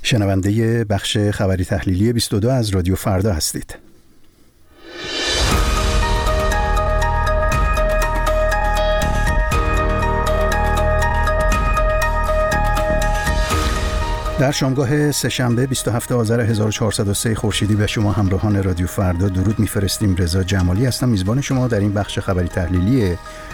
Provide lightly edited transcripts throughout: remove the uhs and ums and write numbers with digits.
شنونده بخش خبری تحلیلی 22 از رادیو فردا هستید. در شامگاه سه‌شنبه 27 آذر 1403 خورشیدی به شما همراهان رادیو فردا درود می‌فرستیم. رضا جمالی هستم، میزبان شما در این بخش خبری تحلیلی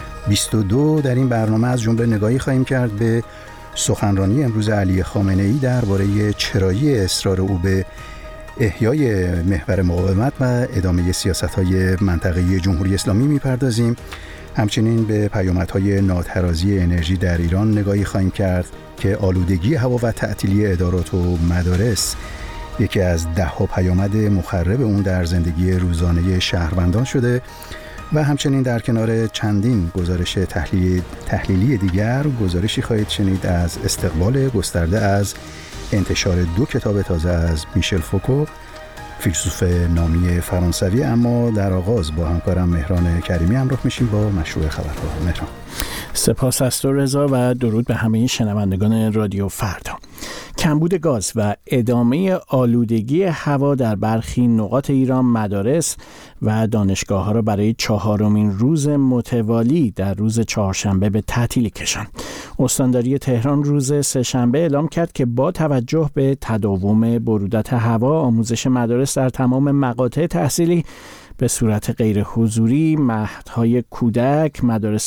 22. در این برنامه از جمله نگاهی خواهیم کرد به سخنرانی امروز علی خامنه‌ای درباره چرایی اصرار او به احیای محور مقاومت و ادامه سیاست‌های منطقه‌ای جمهوری اسلامی می‌پردازیم. همچنین به پیامدهای ناترازی انرژی در ایران نگاهی خواهیم کرد که آلودگی هوا و تعطیلی ادارات و مدارس یکی از 10 پیامد مخرب اون در زندگی روزانه شهروندان شده و همچنین در کنار چندین گزارش تحلیلی دیگر گزارشی خواهید شنید از استقبال گسترده از انتشار 2 کتاب تازه از میشل فوکو، فیلسوف نامی فرانسوی. اما در آغاز با همکارم مهران کریمی همراه میشیم با مشروع خبرها. مهران، سپاس از تو رضا و درود به همه شنوندگان رادیو فردا. کمبود گاز و ادامه آلودگی هوا در برخی نقاط ایران مدارس و دانشگاه‌ها را برای 4مین روز متوالی در روز چهارشنبه به تعطیلی کشاند. استانداری تهران روز سه‌شنبه اعلام کرد که با توجه به تداوم برودت هوا، آموزش مدارس در تمام مقاطع تحصیلی به صورت غیر حضوری، مهدهای کودک، مدارس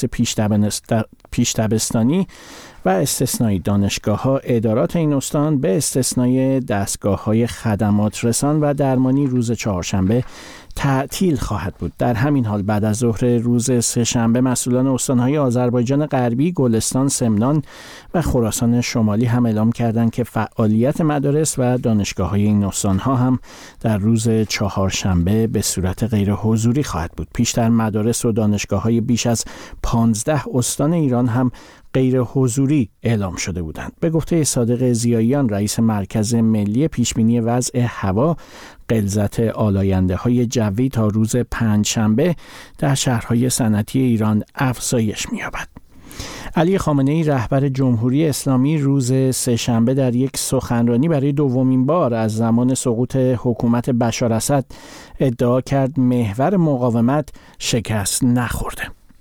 پیش دبستانی و استثنایی دانشگاه‌ها ادارات این استان به استثنای دستگاه‌های خدمات رسان و درمانی روز چهارشنبه تعطیل خواهد بود. در همین حال بعد از ظهر روز سه‌شنبه مسئولان استان‌های آذربایجان غربی، گلستان، سمنان و خراسان شمالی هم اعلام کردند که فعالیت مدارس و دانشگاه‌های این استان‌ها هم در روز چهارشنبه به صورت غیر حضوری خواهد بود. پیشتر مدارس و دانشگاه‌های بیش از 15 استان ایران هم غیر حضوری اعلام شده بودند. به گفته صادق ضیاییان، رئیس مرکز ملی پیشبینی وضع هوا، غلظت آلاینده‌های جوی تا روز پنجشنبه در شهرهای صنعتی ایران افزایش می‌یابد. علی خامنه‌ای رهبر جمهوری اسلامی روز سه‌شنبه در یک سخنرانی برای 2مین بار از زمان سقوط حکومت بشار اسد ادعا کرد محور مقاومت شکست نخورده.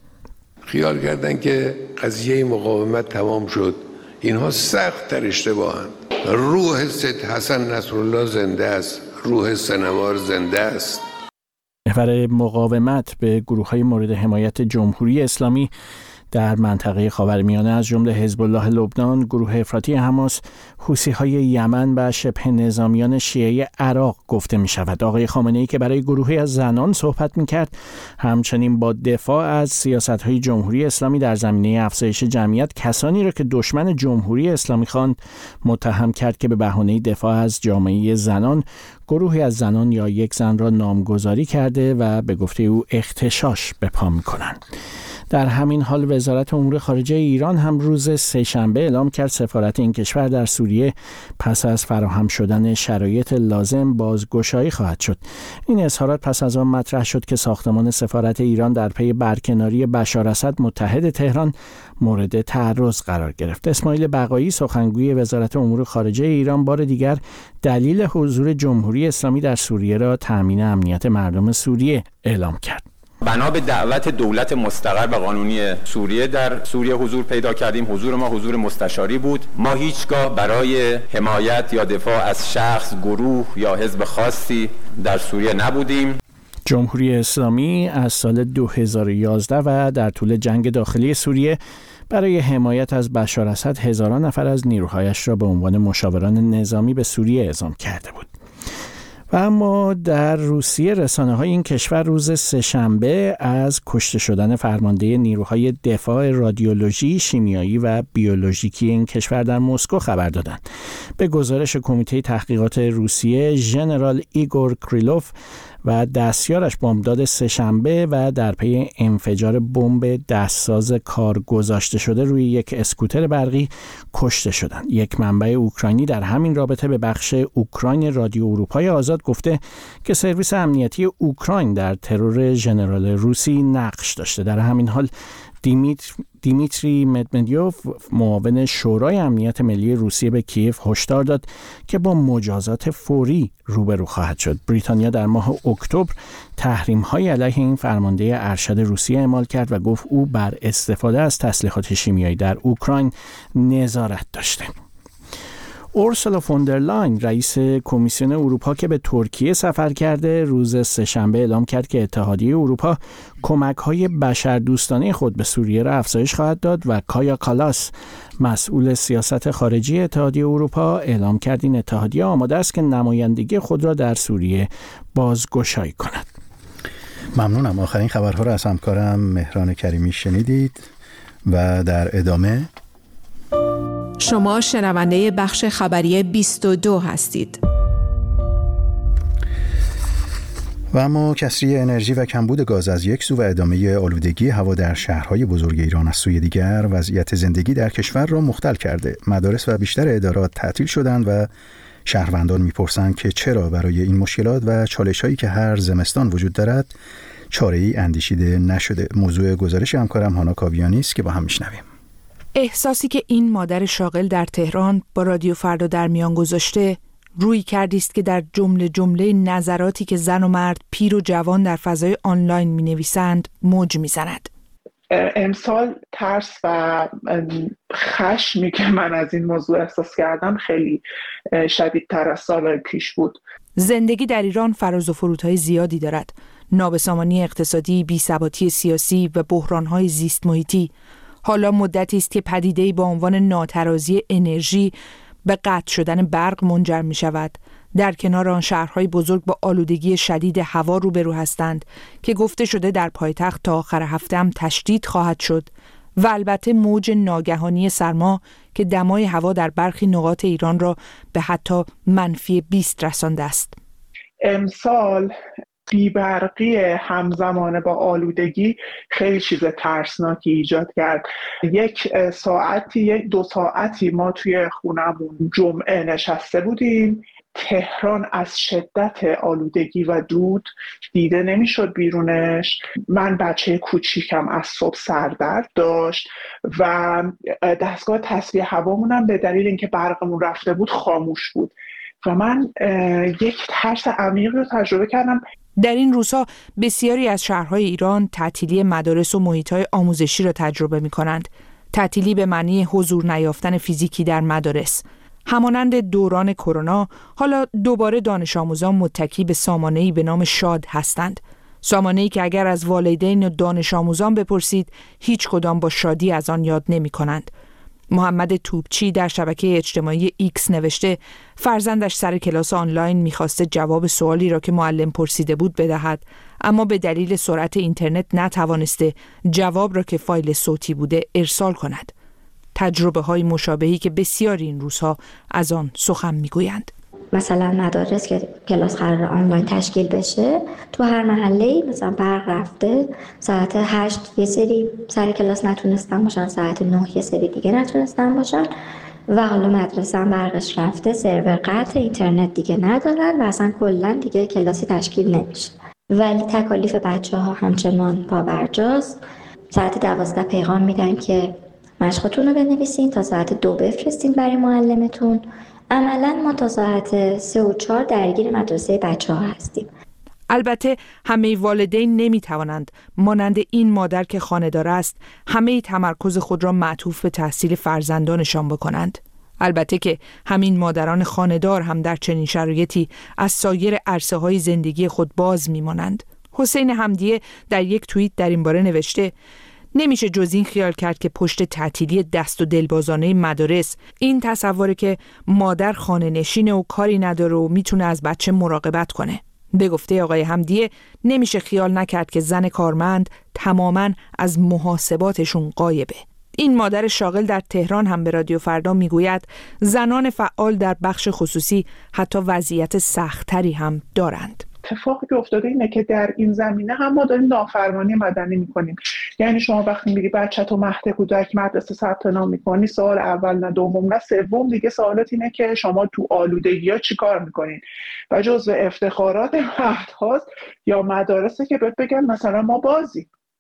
خیال کردن که قضیه مقاومت تمام شد. اینها سخت تر اشتباهند. روح سید حسن نصرالله زنده است. روح سنوار زنده است. محور مقاومت به گروه‌های مورد حمایت جمهوری اسلامی در منطقه خاورمیانه از جمله حزب الله لبنان، گروه افراطی حماس، حوثی‌های یمن و شبه نظامیان شیعه عراق گفته می شود. آقای خامنه‌ای که برای گروهی از زنان صحبت می کرد، همچنین با دفاع از سیاست‌های جمهوری اسلامی در زمینه افزایش جمعیت کسانی را که دشمن جمهوری اسلامی خواند متهم کرد که به بهانه دفاع از جامعه زنان گروهی از زنان یا یک زن را نامگذاری کرده و به گفته او اغتشاش به پا می‌کنند. در همین حال وزارت امور خارجه ایران هم روز سه‌شنبه اعلام کرد سفارت این کشور در سوریه پس از فراهم شدن شرایط لازم بازگشایی خواهد شد. این اظهارات پس از آن مطرح شد که ساختمان سفارت ایران در پی برکناری بشار اسد متحد تهران مورد تعرض قرار گرفت. اسماعیل بقایی سخنگوی وزارت امور خارجه ایران بار دیگر دلیل حضور جمهوری اسلامی در سوریه را تامین امنیت مردم سوریه اعلام کرد. بنا به دعوت دولت مستقر و قانونی سوریه در سوریه حضور پیدا کردیم. حضور ما حضور مستشاری بود. ما هیچگاه برای حمایت یا دفاع از شخص، گروه یا حزب خاصی در سوریه نبودیم. جمهوری اسلامی از سال 2011 و در طول جنگ داخلی سوریه برای حمایت از بشار اسد هزاران نفر از نیروهایش را به عنوان مشاوران نظامی به سوریه اعزام کرده بود. و اما در روسیه رسانه‌های این کشور روز سه‌شنبه از کشته شدن فرمانده نیروهای دفاع رادیولوژی، شیمیایی و بیولوژیکی این کشور در مسکو خبر دادند. به گزارش کمیته تحقیقات روسیه، ژنرال ایگور کریلوف و دستیارش بمبداد سه‌شنبه و در پی انفجار بمب دستساز کار گذاشته شده روی یک اسکوتر برقی کشته شدند. یک منبع اوکراینی در همین رابطه به بخش اوکراین رادیو اروپای آزاد گفته که سرویس امنیتی اوکراین در ترور ژنرال روسی نقش داشته. در همین حال دیمیتری مدمدیوف معاون شورای امنیت ملی روسیه به کیف هشدار داد که با مجازات فوری روبرو خواهد شد. بریتانیا در ماه اکتبر تحریم‌های علیه این فرمانده ارشد روسیه اعمال کرد و گفت او بر استفاده از تسلیحات شیمیایی در اوکراین نظارت داشته. اورسولا فوندرلاین رئیس کمیسیون اروپا که به ترکیه سفر کرده روز سه‌شنبه اعلام کرد که اتحادیه اروپا کمک‌های بشردوستانه خود به سوریه را افزایش خواهد داد و کایا کالاس مسئول سیاست خارجی اتحادیه اروپا اعلام کرد این اتحادیه آماده است که نمایندگی خود را در سوریه بازگشایی کند. ممنونم. آخرین خبرها را از همکارم مهران کریمی شنیدید و در ادامه شما شنونده بخش خبری 22 هستید. و اما کسری انرژی و کمبود گاز از یک سو و ادامه آلودگی هوا در شهرهای بزرگ ایران از سوی دیگر وضعیت زندگی در کشور را مختل کرده. مدارس و بیشتر ادارات تعطیل شدند و شهروندان میپرسند که چرا برای این مشکلات و چالش‌هایی که هر زمستان وجود دارد چاره‌ای اندیشیده نشده. موضوع گزارش همکارم هانا کاویانی است که با هم میشنویم. احساسی که این مادر شاغل در تهران با رادیو فردا در میان گذاشته روی کردی است که در جمله نظراتی که زن و مرد، پیر و جوان در فضای آنلاین می‌نویسند موج می‌زند. امسال ترس و خشمی که من از این موضوع احساس کردم خیلی شدیدتر از سال‌های پیش بود. زندگی در ایران فراز و فرودهای زیادی دارد. نابسامانی اقتصادی، بی‌ثباتی سیاسی و بحران‌های زیست محیطی. حالا مدتی است که پدیده‌ای با عنوان ناترازی انرژی به قطع شدن برق منجر می شود. در کنار آن شهرهای بزرگ با آلودگی شدید هوا روبرو هستند که گفته شده در پایتخت تا آخر هفته هم تشدید خواهد شد و البته موج ناگهانی سرما که دمای هوا در برخی نقاط ایران را به حتی -20 رسانده است. امسال بی‌برقی همزمان با آلودگی خیلی چیز ترسناکی ایجاد کرد. دو ساعتی ما توی خونمون جمعه نشسته بودیم. تهران از شدت آلودگی و دود دیده نمیشد بیرونش. من بچه کوچیکم از صبح سردرد داشت و دستگاه تصفیه هوامونم به دلیل اینکه برقمون رفته بود خاموش بود و من یک ترس عمیقی رو تجربه کردم. در این روزها بسیاری از شهرهای ایران تعطیلی مدارس و محیط‌های آموزشی را تجربه می‌کنند. تعطیلی به معنی حضور نیافتن فیزیکی در مدارس. همانند دوران کرونا، حالا دوباره دانش آموزان متکی به سامانه‌ای به نام شاد هستند. سامانه‌ای که اگر از والدین و دانش آموزان بپرسید، هیچ کدام با شادی از آن یاد نمی‌کنند. محمد توپچی در شبکه اجتماعی ایکس نوشته فرزندش سر کلاس آنلاین می‌خواسته جواب سوالی را که معلم پرسیده بود بدهد، اما به دلیل سرعت اینترنت نتوانسته جواب را که فایل صوتی بوده ارسال کند. تجربه‌های مشابهی که بسیاری این روزها از آن سخن می‌گویند. مثلا مدارس که کلاس قرار آنلاین تشکیل بشه، تو هر محله‌ای مثلا برق رفته، ساعت 8 یه سری سر کلاس نتونستن باشن، ساعت 9 یه سری دیگه نتونستن باشن و حالا مدرسه هم برقش رفته، سرور قطع، اینترنت دیگه ندارن و اصلا کلا دیگه کلاسی تشکیل نمیشه. ولی تکالیف بچه‌ها همچنان پابرجاست. ساعت 12 پیغام میدن که مشقتون رو بنویسین، تا ساعت 2 بفرستین برای معلمتون. عملاً ما تا ساعت 3 و 4 درگیر مدرسه بچه‌ها هستیم. البته همه والدین نمیتوانند مانند این مادر که خانه‌دار است همه تمرکز خود را معطوف به تحصیل فرزندانشان بکنند. البته که همین مادران خانه‌دار هم در چنین شرایطی از سایر عرصه‌های زندگی خود باز میمانند. حسین حمدیه در یک توییت در این باره نوشته نمیشه جز این خیال کرد که پشت تعطیلی دست و دلبازانه مدارس این تصوره که مادر خانه نشینه و کاری نداره و میتونه از بچه مراقبت کنه. به گفته آقای حمدیه نمیشه خیال نکرد که زن کارمند تماماً از محاسباتشون غایبه. این مادر شاغل در تهران هم به رادیو فردا میگوید زنان فعال در بخش خصوصی حتی وضعیت سخت‌تری هم دارند. اتفاقی که افتاده اینه که در این زمینه هم ما داریم نافرمانی مدنی میکنیم. یعنی شما وقتی میری بچه‌تو مهد کودک مدرسه ثبت نام میکنی، سوال اول نه دوم نه سوم دیگه سوالات اینه که شما تو آلودگی‌ها چیکار میکنین و جزو افتخارات مهد هاست یا مدارسه که بهت بگن مثلا ما بازی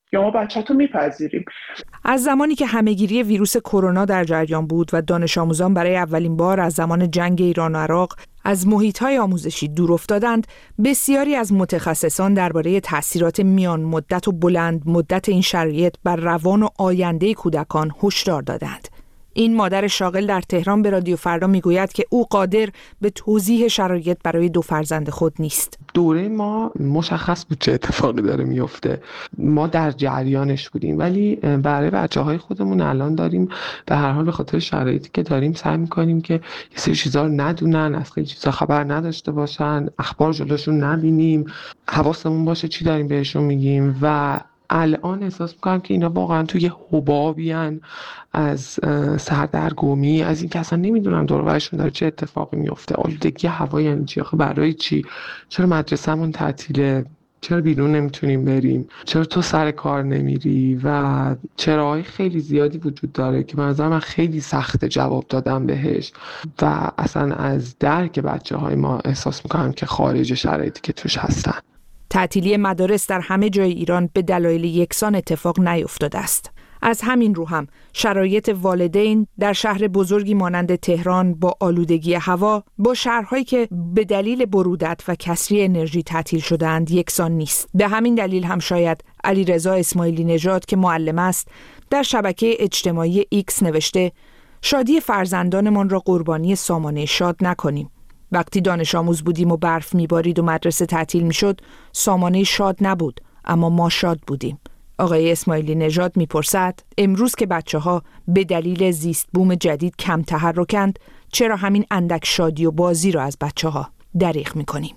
یا ما بچه‌تو میپذیریم. از زمانی که همهگیری ویروس کرونا در جریان بود و دانش آموزان برای اولین بار از زمان جنگ ایران و عراق از محیط‌های آموزشی دور افتادند، بسیاری از متخصصان درباره تأثیرات میان مدت و بلند مدت این شرایط بر روان و آینده کودکان هشدار دادند. این مادر شاغل در تهران به رادیو فردا میگوید که او قادر به توضیح شرایط برای 2 فرزند خود نیست. دوره ما مشخص بود چه اتفاقی داره میفته، ما در جریانش بودیم، ولی برای بچه‌های خودمون الان داریم به هر حال به خاطر شرایطی که داریم سعی می‌کنیم که یه سری چیزا رو ندونن، از خیلی چیزا خبر نداشته باشن، اخبار جلوشون نبینیم، حواسمون باشه چی داریم بهشون میگیم. و الان احساس میکنم که اینا واقعا توی حبابی هن از سردرگمی، از این که اصلا نمیدونم دور و برشون داره چه اتفاقی میفته. آلودگی هوا یعنی چی؟ آخه برای چی؟ چرا مدرسه‌مون تعطیله؟ چرا بیرون نمیتونیم بریم؟ چرا تو سر کار نمیری؟ و چراهای خیلی زیادی وجود داره که من خیلی سخت جواب دادم بهش و اصلا از درک بچه‌های ما احساس میکنم که خارج شرایطی که توش هستن. تعطیلی مدارس در همه جای ایران به دلایل یکسان اتفاق نیفتاده است. از همین رو هم شرایط والدین در شهر بزرگی مانند تهران با آلودگی هوا با شهرهایی که به دلیل برودت و کسری انرژی تعطیل شده‌اند یکسان نیست. به همین دلیل هم شاید علیرضا اسماعیلی نژاد که معلم است در شبکه اجتماعی ایکس نوشته شادی فرزندانمان را قربانی سامانه شاد نکنیم. وقتی دانش آموز بودیم و برف میبارید و مدرسه تعطیل میشد، سامانه شاد نبود، اما ما شاد بودیم. آقای اسماعیلی نژاد میپرسد امروز که بچه‌ها به دلیل زیست بوم جدید کم تحرکند، چرا همین اندک شادی و بازی را از بچه‌ها دریغ میکنیم؟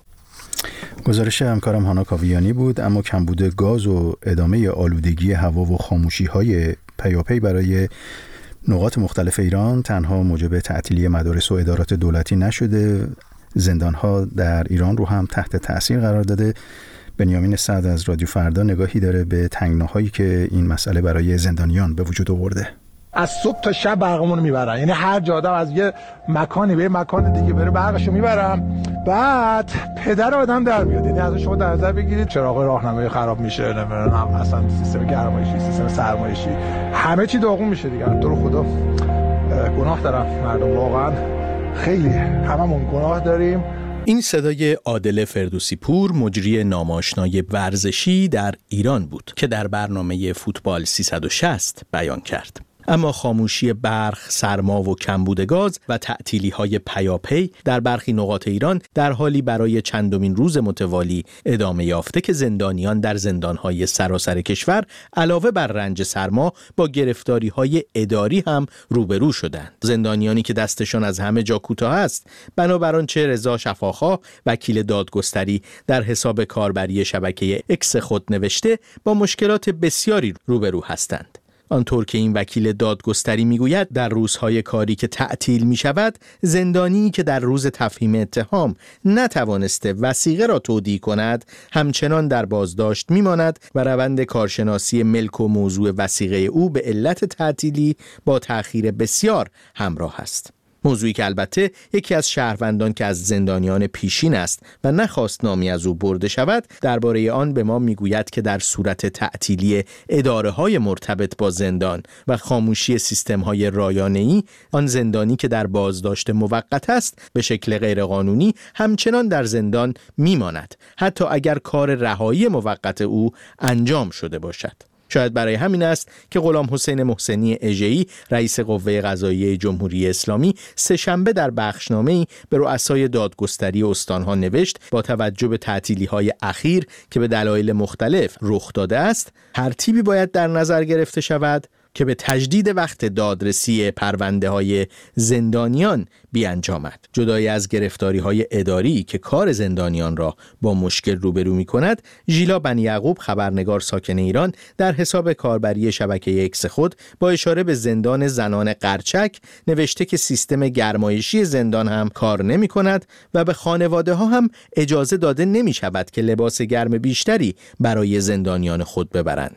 گزارش همکارم هانا کاویانی بود. اما کمبود گاز و ادامه آلودگی هوا و خاموشی‌های پیاپی برای نقاط مختلف ایران تنها موجب تعطیلی مدارس و ادارات دولتی نشده، زندان‌ها در ایران رو هم تحت تأثیر قرار داده. بنیامین سعد از رادیو فردا نگاهی داره به تنگناهایی که این مسئله برای زندانیان به وجود آورده. از صبح تا شب برقمون میبرن، یعنی هر جا آدم از یه مکانی به مکان دیگه بره برقشو میبرن، بعد پدر آدم در میاد. یعنی از شما در نظر بگیرید چراغ راهنمایی خراب میشه، نمیدونم اصلا سیستم گرمایشی، سیستم سرمایشی، همه چی داغون میشه دیگه. تو رو خدا گناه دارم مردم، واقعا خیلی هممون گناه داریم. این صدای عادل فردوسی پور، مجری ناماشنای ورزشی در ایران بود که در برنامه فوتبال 360 بیان کرد. اما خاموشی برق، سرما و کمبود گاز و تعطیلی‌های پیاپی در برخی نقاط ایران در حالی برای چندمین روز متوالی ادامه یافته که زندانیان در زندان‌های سراسر کشور علاوه بر رنج سرما با گرفتاری‌های اداری هم روبرو شدند. زندانیانی که دستشان از همه جا کوتاه است، بنابر آنچه رضا شفاخواه وکیل دادگستری در حساب کاربری شبکه اکس خود نوشته، با مشکلات بسیاری روبرو هستند. آنطور که این وکیل دادگستری میگوید در روزهای کاری که تعطیل می شود، زندانی که در روز تفهیم اتهام نتوانسته وثیقه را تودیع کند همچنان در بازداشت می ماند و روند کارشناسی ملک و موضوع وثیقه او به علت تعطیلی با تأخیر بسیار همراه است. موضوعی که البته یکی از شهروندان که از زندانیان پیشین است و نخواست نامی از او برده شود درباره آن به ما میگوید که در صورت تعطیلی اداره‌های مرتبط با زندان و خاموشی سیستم‌های رایانه‌ای، آن زندانی که در بازداشت موقت است به شکل غیرقانونی همچنان در زندان میماند، حتی اگر کار رهایی موقت او انجام شده باشد. شاید برای همین است که غلام حسین محسنی اژه‌ای رئیس قوه قضاییه جمهوری اسلامی سه‌شنبه در بخشنامه‌ای به رؤسای دادگستری استانها نوشت با توجه به تعطیلی‌های اخیر که به دلایل مختلف رخ داده است، ترتیبی باید در نظر گرفته شود که به تجدید وقت دادرسی پرونده‌های زندانیان بیانجامد. جدای از گرفتاری‌های اداری که کار زندانیان را با مشکل روبرو می‌کند، ژیلا بنی یعقوب خبرنگار ساکن ایران در حساب کاربری شبکه اکس خود با اشاره به زندان زنان قرچک نوشته که سیستم گرمایشی زندان هم کار نمی‌کند و به خانواده‌ها هم اجازه داده نمی‌شود که لباس گرم بیشتری برای زندانیان خود ببرند.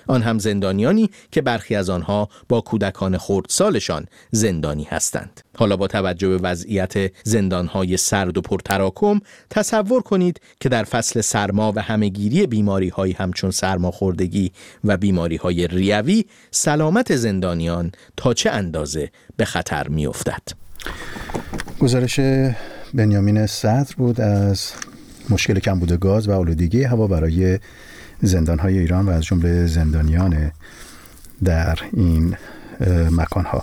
آن هم زندانیانی که برخی از آنها با کودکان خردسالشان زندانی هستند. حالا با توجه به وضعیت زندانهای سرد و پرتراکم تصور کنید که در فصل سرما و همهگیری بیماری‌هایی همچون سرماخوردگی و بیماری‌های ریوی سلامت زندانیان تا چه اندازه به خطر می‌افتد. گزارش بنیامین صدر بود از مشکل کمبود گاز و آلودگی هوا برای زندان‌های ایران و از جمله زندانیان در این مکان‌ها.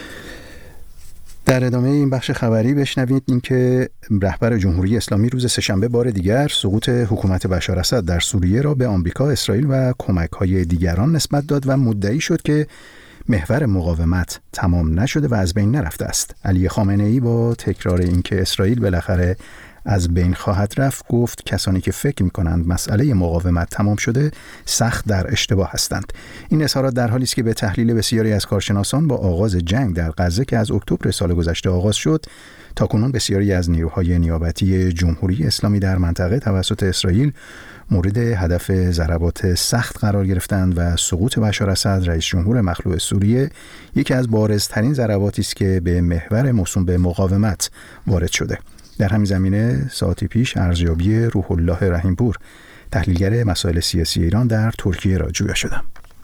در ادامه این بخش خبری بشنوید اینکه رهبر جمهوری اسلامی روز سه‌شنبه بار دیگر سقوط حکومت بشار اسد در سوریه را به آمریکا، اسرائیل و کمک‌های دیگران نسبت داد و مدعی شد که محور مقاومت تمام نشده و از بین نرفته است. علی خامنه‌ای با تکرار اینکه اسرائیل بالاخره از بین خواهد رفت گفت کسانی که فکر می‌کنند مسئله مقاومت تمام شده سخت در اشتباه هستند. این اظهارات در حالی است که به تحلیل بسیاری از کارشناسان با آغاز جنگ در غزه که از اکتبر سال گذشته آغاز شد تاکنون بسیاری از نیروهای نیابتی جمهوری اسلامی در منطقه توسط اسرائیل مورد هدف ضربات سخت قرار گرفتند و سقوط بشار اسد رئیس جمهور مخلوع سوریه یکی از بارزترین ضرباتی است که به محور موسوم به مقاومت وارد شده. در همین زمینه ساعتی پیش ارزیابی روح الله رحیمپور تحلیلگر مسائل سیاسی ایران در ترکیه را جویا شدم.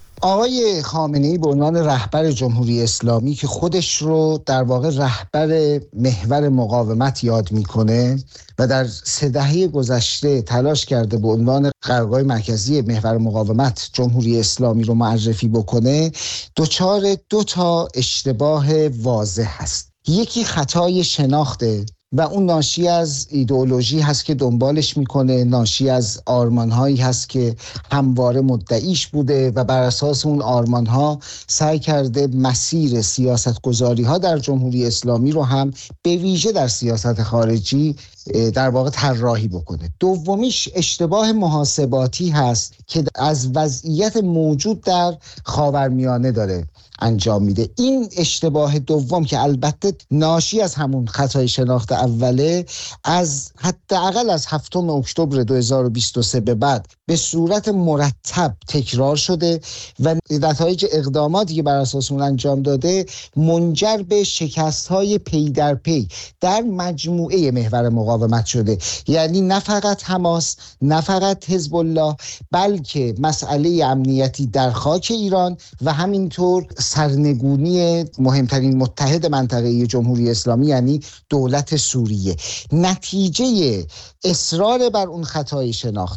آقای خامنه‌ای به عنوان رهبر جمهوری اسلامی که خودش رو در واقع رهبر محور مقاومت یاد میکنه و در 3 دهه گذشته تلاش کرده به عنوان قرارگاه مرکزی محور مقاومت جمهوری اسلامی رو معرفی بکنه، دچار 2 تا اشتباه واضح هست. یکی خطای شناخته و اون ناشی از ایدئولوژی هست که دنبالش میکنه، ناشی از آرمانهایی هست که همواره مدعیش بوده و بر اساس اون آرمانها سعی کرده مسیر سیاستگذاری ها در جمهوری اسلامی رو هم به ویژه در سیاست خارجی در واقع طراحی بکنه. دومیش اشتباه محاسباتی هست که از وضعیت موجود در خاورمیانه داره انجام میده. این اشتباه دوم که البته ناشی از همون خطای شناخت اوله، از حداقل از 7 اکتبر 2023 به بعد به صورت مرتب تکرار شده و نتایج اقداماتی که بر اساس اون انجام داده منجر به شکست‌های پی در پی در مجموعه محور مقاومت شده. یعنی نه فقط حماس، نه فقط حزب الله، بلکه مسئله امنیتی در خاک ایران و همینطور سرنگونی مهمترین متحد منطقه‌ای جمهوری اسلامی یعنی دولت سوریه. نتیجه اصرار بر اون خطای شناخت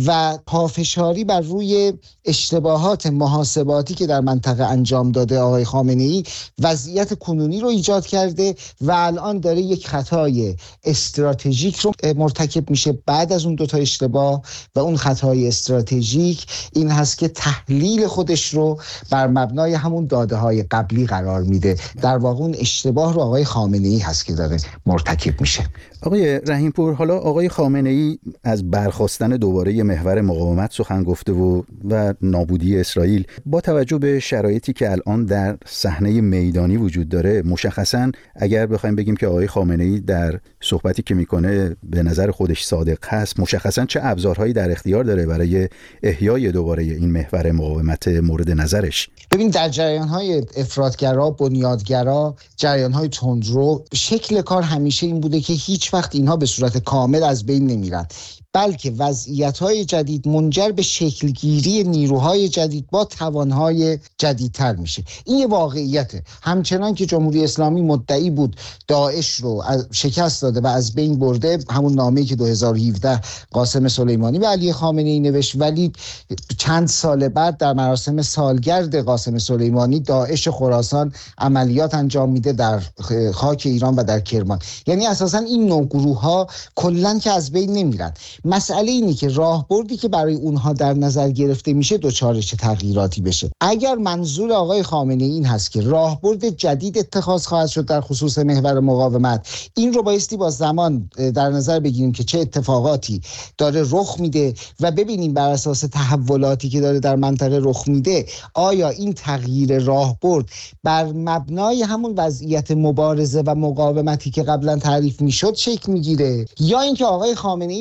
و پافشاری بر روی اشتباهات محاسباتی که در منطقه انجام داده آقای خامنه‌ای وضعیت کنونی رو ایجاد کرده و الان داره یک خطای استراتژیک رو مرتکب میشه بعد از اون 2 تا اشتباه. و اون خطای استراتژیک این هست که تحلیل خودش رو بر مبنای همون داده‌های قبلی قرار میده. در واقع اون اشتباه رو آقای خامنه‌ای هست که داره مرتکب میشه. آقای رحیمپور، حالا آقای خامنه‌ای از برخاستن دوباره محور مقاومت سخن گفته و نابودی اسرائیل. با توجه به شرایطی که الان در صحنه میدانی وجود داره، مشخصاً اگر بخوایم بگیم که آقای خامنه‌ای در صحبتی که میکنه به نظر خودش صادق هست، مشخصاً چه ابزارهایی در اختیار داره برای احیای دوباره این محور مقاومت مورد نظرش؟ ببین، در جریان‌های افراط‌گرا، بنیادگرا، جریان‌های تندرو، شکل کار همیشه این بوده که هیچ وقت اینها به صورت کامل از بین نمیرن، بلکه وضعیت‌های جدید منجر به شکلگیری نیروهای جدید با توان‌های جدیدتر میشه. این یه واقعیته. همچنان که جمهوری اسلامی مدعی بود داعش رو شکست داده و از بین برده، همون نامه‌ای که 2017 قاسم سلیمانی و علی خامنه‌ای نوشت، ولی چند سال بعد در مراسم سالگرد قاسم سلیمانی داعش خراسان عملیات انجام میده در خاک ایران و در کرمان. یعنی اساساً این نوع گروه‌ها کلاً که از بین نمیرن. مسئله اینه که راهبردی که برای اونها در نظر گرفته میشه دچار چه تغییراتی بشه. اگر منظور آقای خامنه‌ای این هست که راهبرد جدید اتخاذ خواهد شد در خصوص محور مقاومت، این رو بایستی با زمان در نظر بگیریم که چه اتفاقاتی داره رخ میده و ببینیم بر اساس تحولاتی که داره در منطقه رخ میده آیا این تغییر راهبرد بر مبنای همون وضعیت مبارزه و مقاومتی که قبلا تعریف میشد شکل میگیره، یا اینکه آقای خامنه‌ای منظورش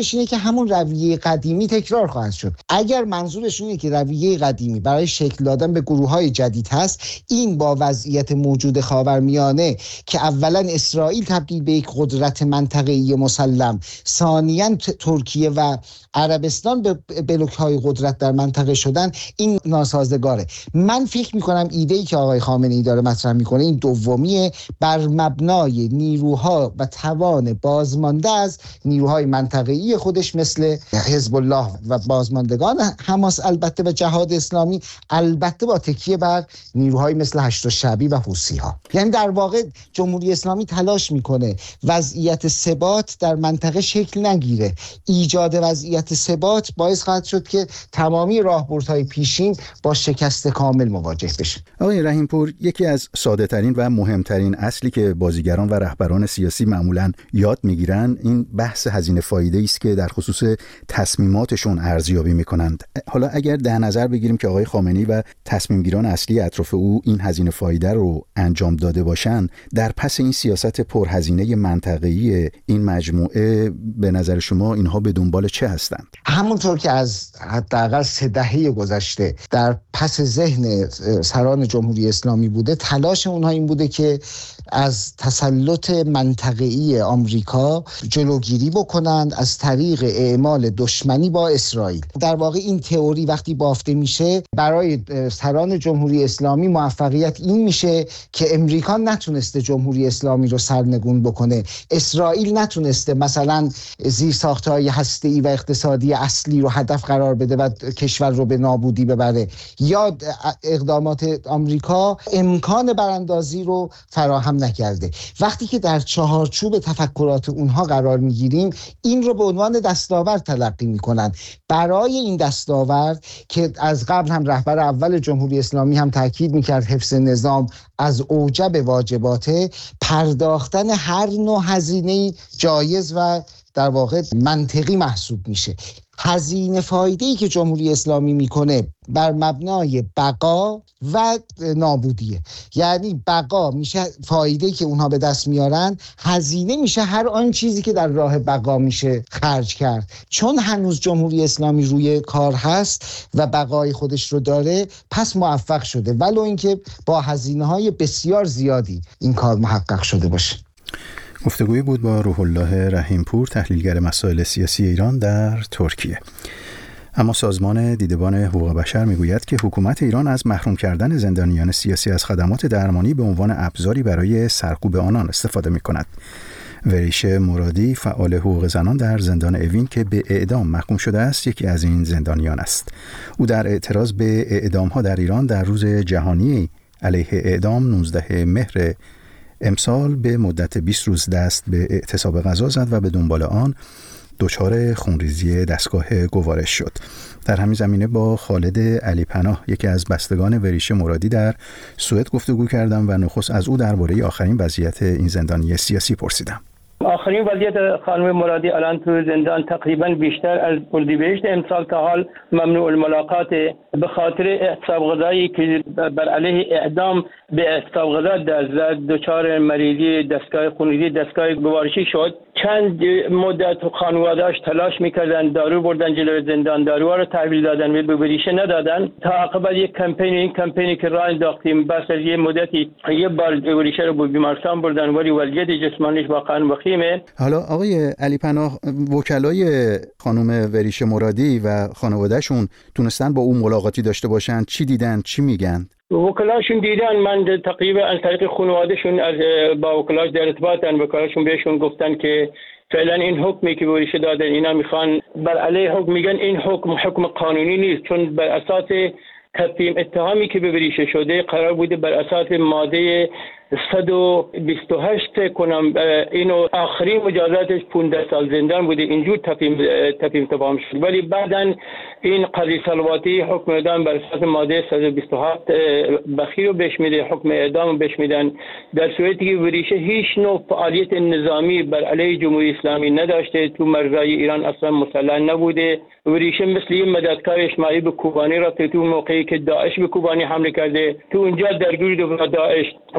منظورش اینه که همون رویه قدیمی تکرار خواهد شد. اگر منظورش اینه که رویه قدیمی برای شکل دادن به گروه‌های جدید هست، این با وضعیت موجود خاورمیانه که اولا اسرائیل تبدیل به یک قدرت منطقه‌ای مسلم، ثانیاً ترکیه و عربستان به بلوک‌های قدرت در منطقه شدن، این ناسازگاره. من فکر می‌کنم ایده‌ای که آقای خامنه‌ای داره مطرح می‌کنه این دومیه، بر مبنای نیروها و توان بازمانده از نیروهای منطقه‌ای خودش مثل حزب الله و بازماندگان حماس البته و جهاد اسلامی، البته با تکیه بر نیروهای مثل هشت شعبی و حوثی‌ها. یعنی در واقع جمهوری اسلامی تلاش می‌کنه وضعیت ثبات در منطقه شکل نگیره. ایجاد وضعیت ثبات باعث خواهد شد که تمامی راهبردهای پیشین با شکست کامل مواجه بشه. آقای رحیم‌پور، یکی از ساده‌ترین و مهمترین اصلی که بازیگران و رهبران سیاسی معمولاً یاد میگیرن این بحث هزینه فایده است که در خصوص تصمیماتشون ارزیابی میکنند. حالا اگر در نظر بگیریم که آقای خامنه‌ای و تصمیمگیران اصلی اطراف او این هزینه فایده رو انجام داده باشن، در پس این سیاست پرهزینه منطقه‌ای این مجموعه به نظر شما اینها به دنبال چه هستند؟ همونطور که از حداقل 3 دهه گذشته در پس ذهن سران جمهوری اسلامی بوده، تلاش اونها این بوده که از تسلط منطقه‌ای آمریکا جلوگیری بکنند از طریق اعمال دشمنی با اسرائیل. در واقع این تئوری وقتی بافته میشه، برای سران جمهوری اسلامی موفقیت این میشه که امریکا نتونسته جمهوری اسلامی رو سرنگون بکنه، اسرائیل نتونسته مثلا زیرساخت‌های هسته‌ای و اقتصادی اصلی رو هدف قرار بده و کشور رو به نابودی ببره، یا اقدامات آمریکا امکان براندازی رو فراهم نکرده. وقتی که در چهارچوب تفکرات اونها قرار میگیریم، این رو به عنوان دستاورد تلقی میکنن. برای این دستاورد که از قبل هم رهبر اول جمهوری اسلامی هم تاکید میکرد حفظ نظام از اوجب واجباته، پرداختن هر نوع هزینه‌ای جایز و در واقع منطقی محسوب میشه. هزینه فایده‌ای که جمهوری اسلامی میکنه بر مبنای بقا و نابودیه. یعنی بقا میشه فایده‌ای که اونها به دست میارن، هزینه میشه هر آن چیزی که در راه بقا میشه خرج کرد. چون هنوز جمهوری اسلامی روی کار هست و بقای خودش رو داره، پس موفق شده، ولو اینکه با هزینه‌های بسیار زیادی این کار محقق شده باشه. گفتگویی بود با روح الله رحیم‌پور، تحلیلگر مسائل سیاسی ایران در ترکیه. اما سازمان دیدبان حقوق بشر میگوید که حکومت ایران از محروم کردن زندانیان سیاسی از خدمات درمانی به عنوان ابزاری برای سرکوب آنان استفاده می‌کند. وریشه مرادی، فعال حقوق زنان در زندان اوین که به اعدام محکوم شده است، یکی از این زندانیان است. او در اعتراض به اعدام‌ها در ایران در روز جهانی علیه اعدام 19 مهر امسال به مدت 20 روز دست به اعتصاب غذا زد و به دنبال آن دچار خونریزی دستگاه گوارش شد. در همین زمینه با خالد علی پناه، یکی از بستگان وریشه مرادی در سوئد گفتگو کردم و نخست از او درباره آخرین وضعیت این زندانی سیاسی پرسیدم. آخرین وضعیت خانم مرادی الان تو زندان تقریبا بیشتر از اردیبهشت امسال تا حال ممنوع الملاقات به خاطر اعتصاب غذایی که بر علیه اعدام به اعتصاب غذا در دچار مریضی دستگاه خونریزی دستگاه گوارشی شد. چند مدت خانواده‌اش تلاش می‌کردن، دارو بردن جلوی زندان، داروها رو تحویل دادن و به وریشه ندادن تا عقب یک کمپینی که راه انداختیم. بس از یه مدتی یه بار وریشه رو به بیمارستان بردن ولی وضعیت جسمانیش واقعا وخیمه. حالا آقای علی پناه، وکلای خانم وریشه مرادی و خانواده‌شون تونستن با اون ملاقاتی داشته باشن؟ چی دیدن؟ چی میگن؟ وکلاشون دیدن، من تقریبا از طریق خانوادهشون با وکلاش در ارتباطن. وکلاشون بهشون گفتن که فعلا این حکمی که وریشه دادن اینا میخوان بر علیه حکم، میگن این حکم قانونی نیست، چون بر اساس تفهیم اتهامی که به وریشه شده قرار بوده بر اساس ماده 128 کنم اینو آخرین مجازاتش 15 سال زندان بوده. اینجور تفهیم تفاهم شد، ولی بعدن این قاضی سلواتی حکم اعدام بر اساس ماده 127 بخیر رو بهش میده، حکم اعدام بهش میدن، در صورتی که وریشه هیچ نوع فعالیت نظامی بر علیه جمهوری اسلامی نداشته، تو مرزهای ایران اصلا مسلح نبوده. وریشه مثل یه مددکار اجتماعی به کوبانی رفته، تو موقعی که داعش به کوبانی حمله کرده تو اونجا درگیر با داعش و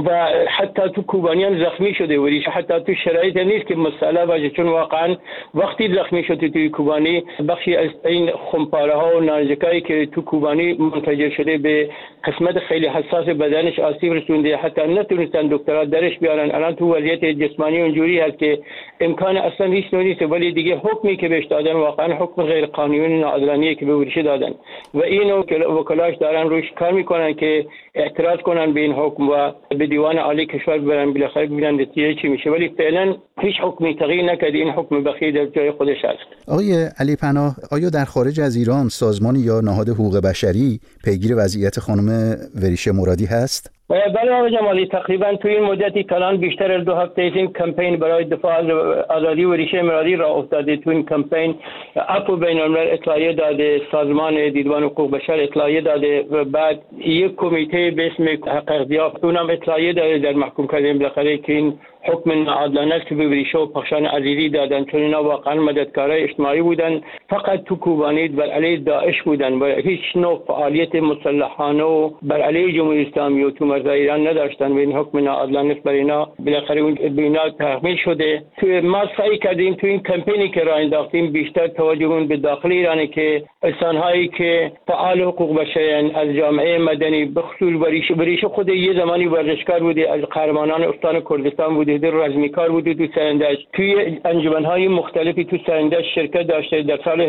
حتی تو کوبانیان زخمی شده و ریشه حتی تو شرایط نیست که مصالحه باشه، چون واقعا وقتی زخمی شده توی کوبانی بخشی از این خمپاره ها و نارنجکایی که تو کوبانی منفجر شده به قسمت خیلی حساس بدنش آسیب رسونده، حتی نتونستن دکترها درش بیارن. الان تو وضعیت جسمانی اونجوری هست که امکان اصلا هیچ نیست، ولی دیگه حکمی که بهش دادن واقعا حکم غیر قانونی ناعادلانیه که به ریشه دادن و اینو وکلاش دارن روش کار میکنن که اعتراض کنن به این حکم و به دیوان عالی کشور برن، بالاخره ببینن نتیجه چی میشه. ولی فعلا هیچ حکمی تغییر نکرده، این حکم بخیه در جای خودش هست. آقای علی پناه، آیا در خارج از ایران سازمانی یا نهاد حقوق بشری پیگیر وضعیت خانم وریشه مرادی هست؟ بله آقای جمالی، تقریبا تو این مدتی کلان بیشتر از 2 هفته این کمپین برای دفاع از آزادی وریشه مرادی را افتاده. تو این کمپین اپو بین الملل اطلاعیه داده، سازمان دیدبان حقوق بشر اطلاعیه داده و بعد یک کمیته به اسم حقوق ضیافت اونم اطلاعیه داده در محکوم کردن بالاخره که این حکم ناعادلانه است که به وریشه و پخشان عزیزی دادن، چون اینا واقعا مددکارای اجتماعی بودن، فقط تو کوبانی بر علیه داعش بودن و هیچ نوع فعالیت مسلحانه و بر علیه جمهوری اسلامی و تو مرزهای ایران نداشتن و این حکم ناعادلانه برای اینا بالاخره اون به اینا تحمیل شده. تو ما سعی کردیم تو این کمپینی که راه انداختیم بیشتر توجهمون به داخل ایرانه که انسان‌هایی که فعال حقوق بشر از جامعه مدنی به خصوص وریشه خود یه زمانی ورزشکار بوده، از قهرمانان استان کردستان بوده، در رزمیکار بوده، تو سرندج توی انجمن‌های مختلفی تو سرندج شرکت داشته. در سال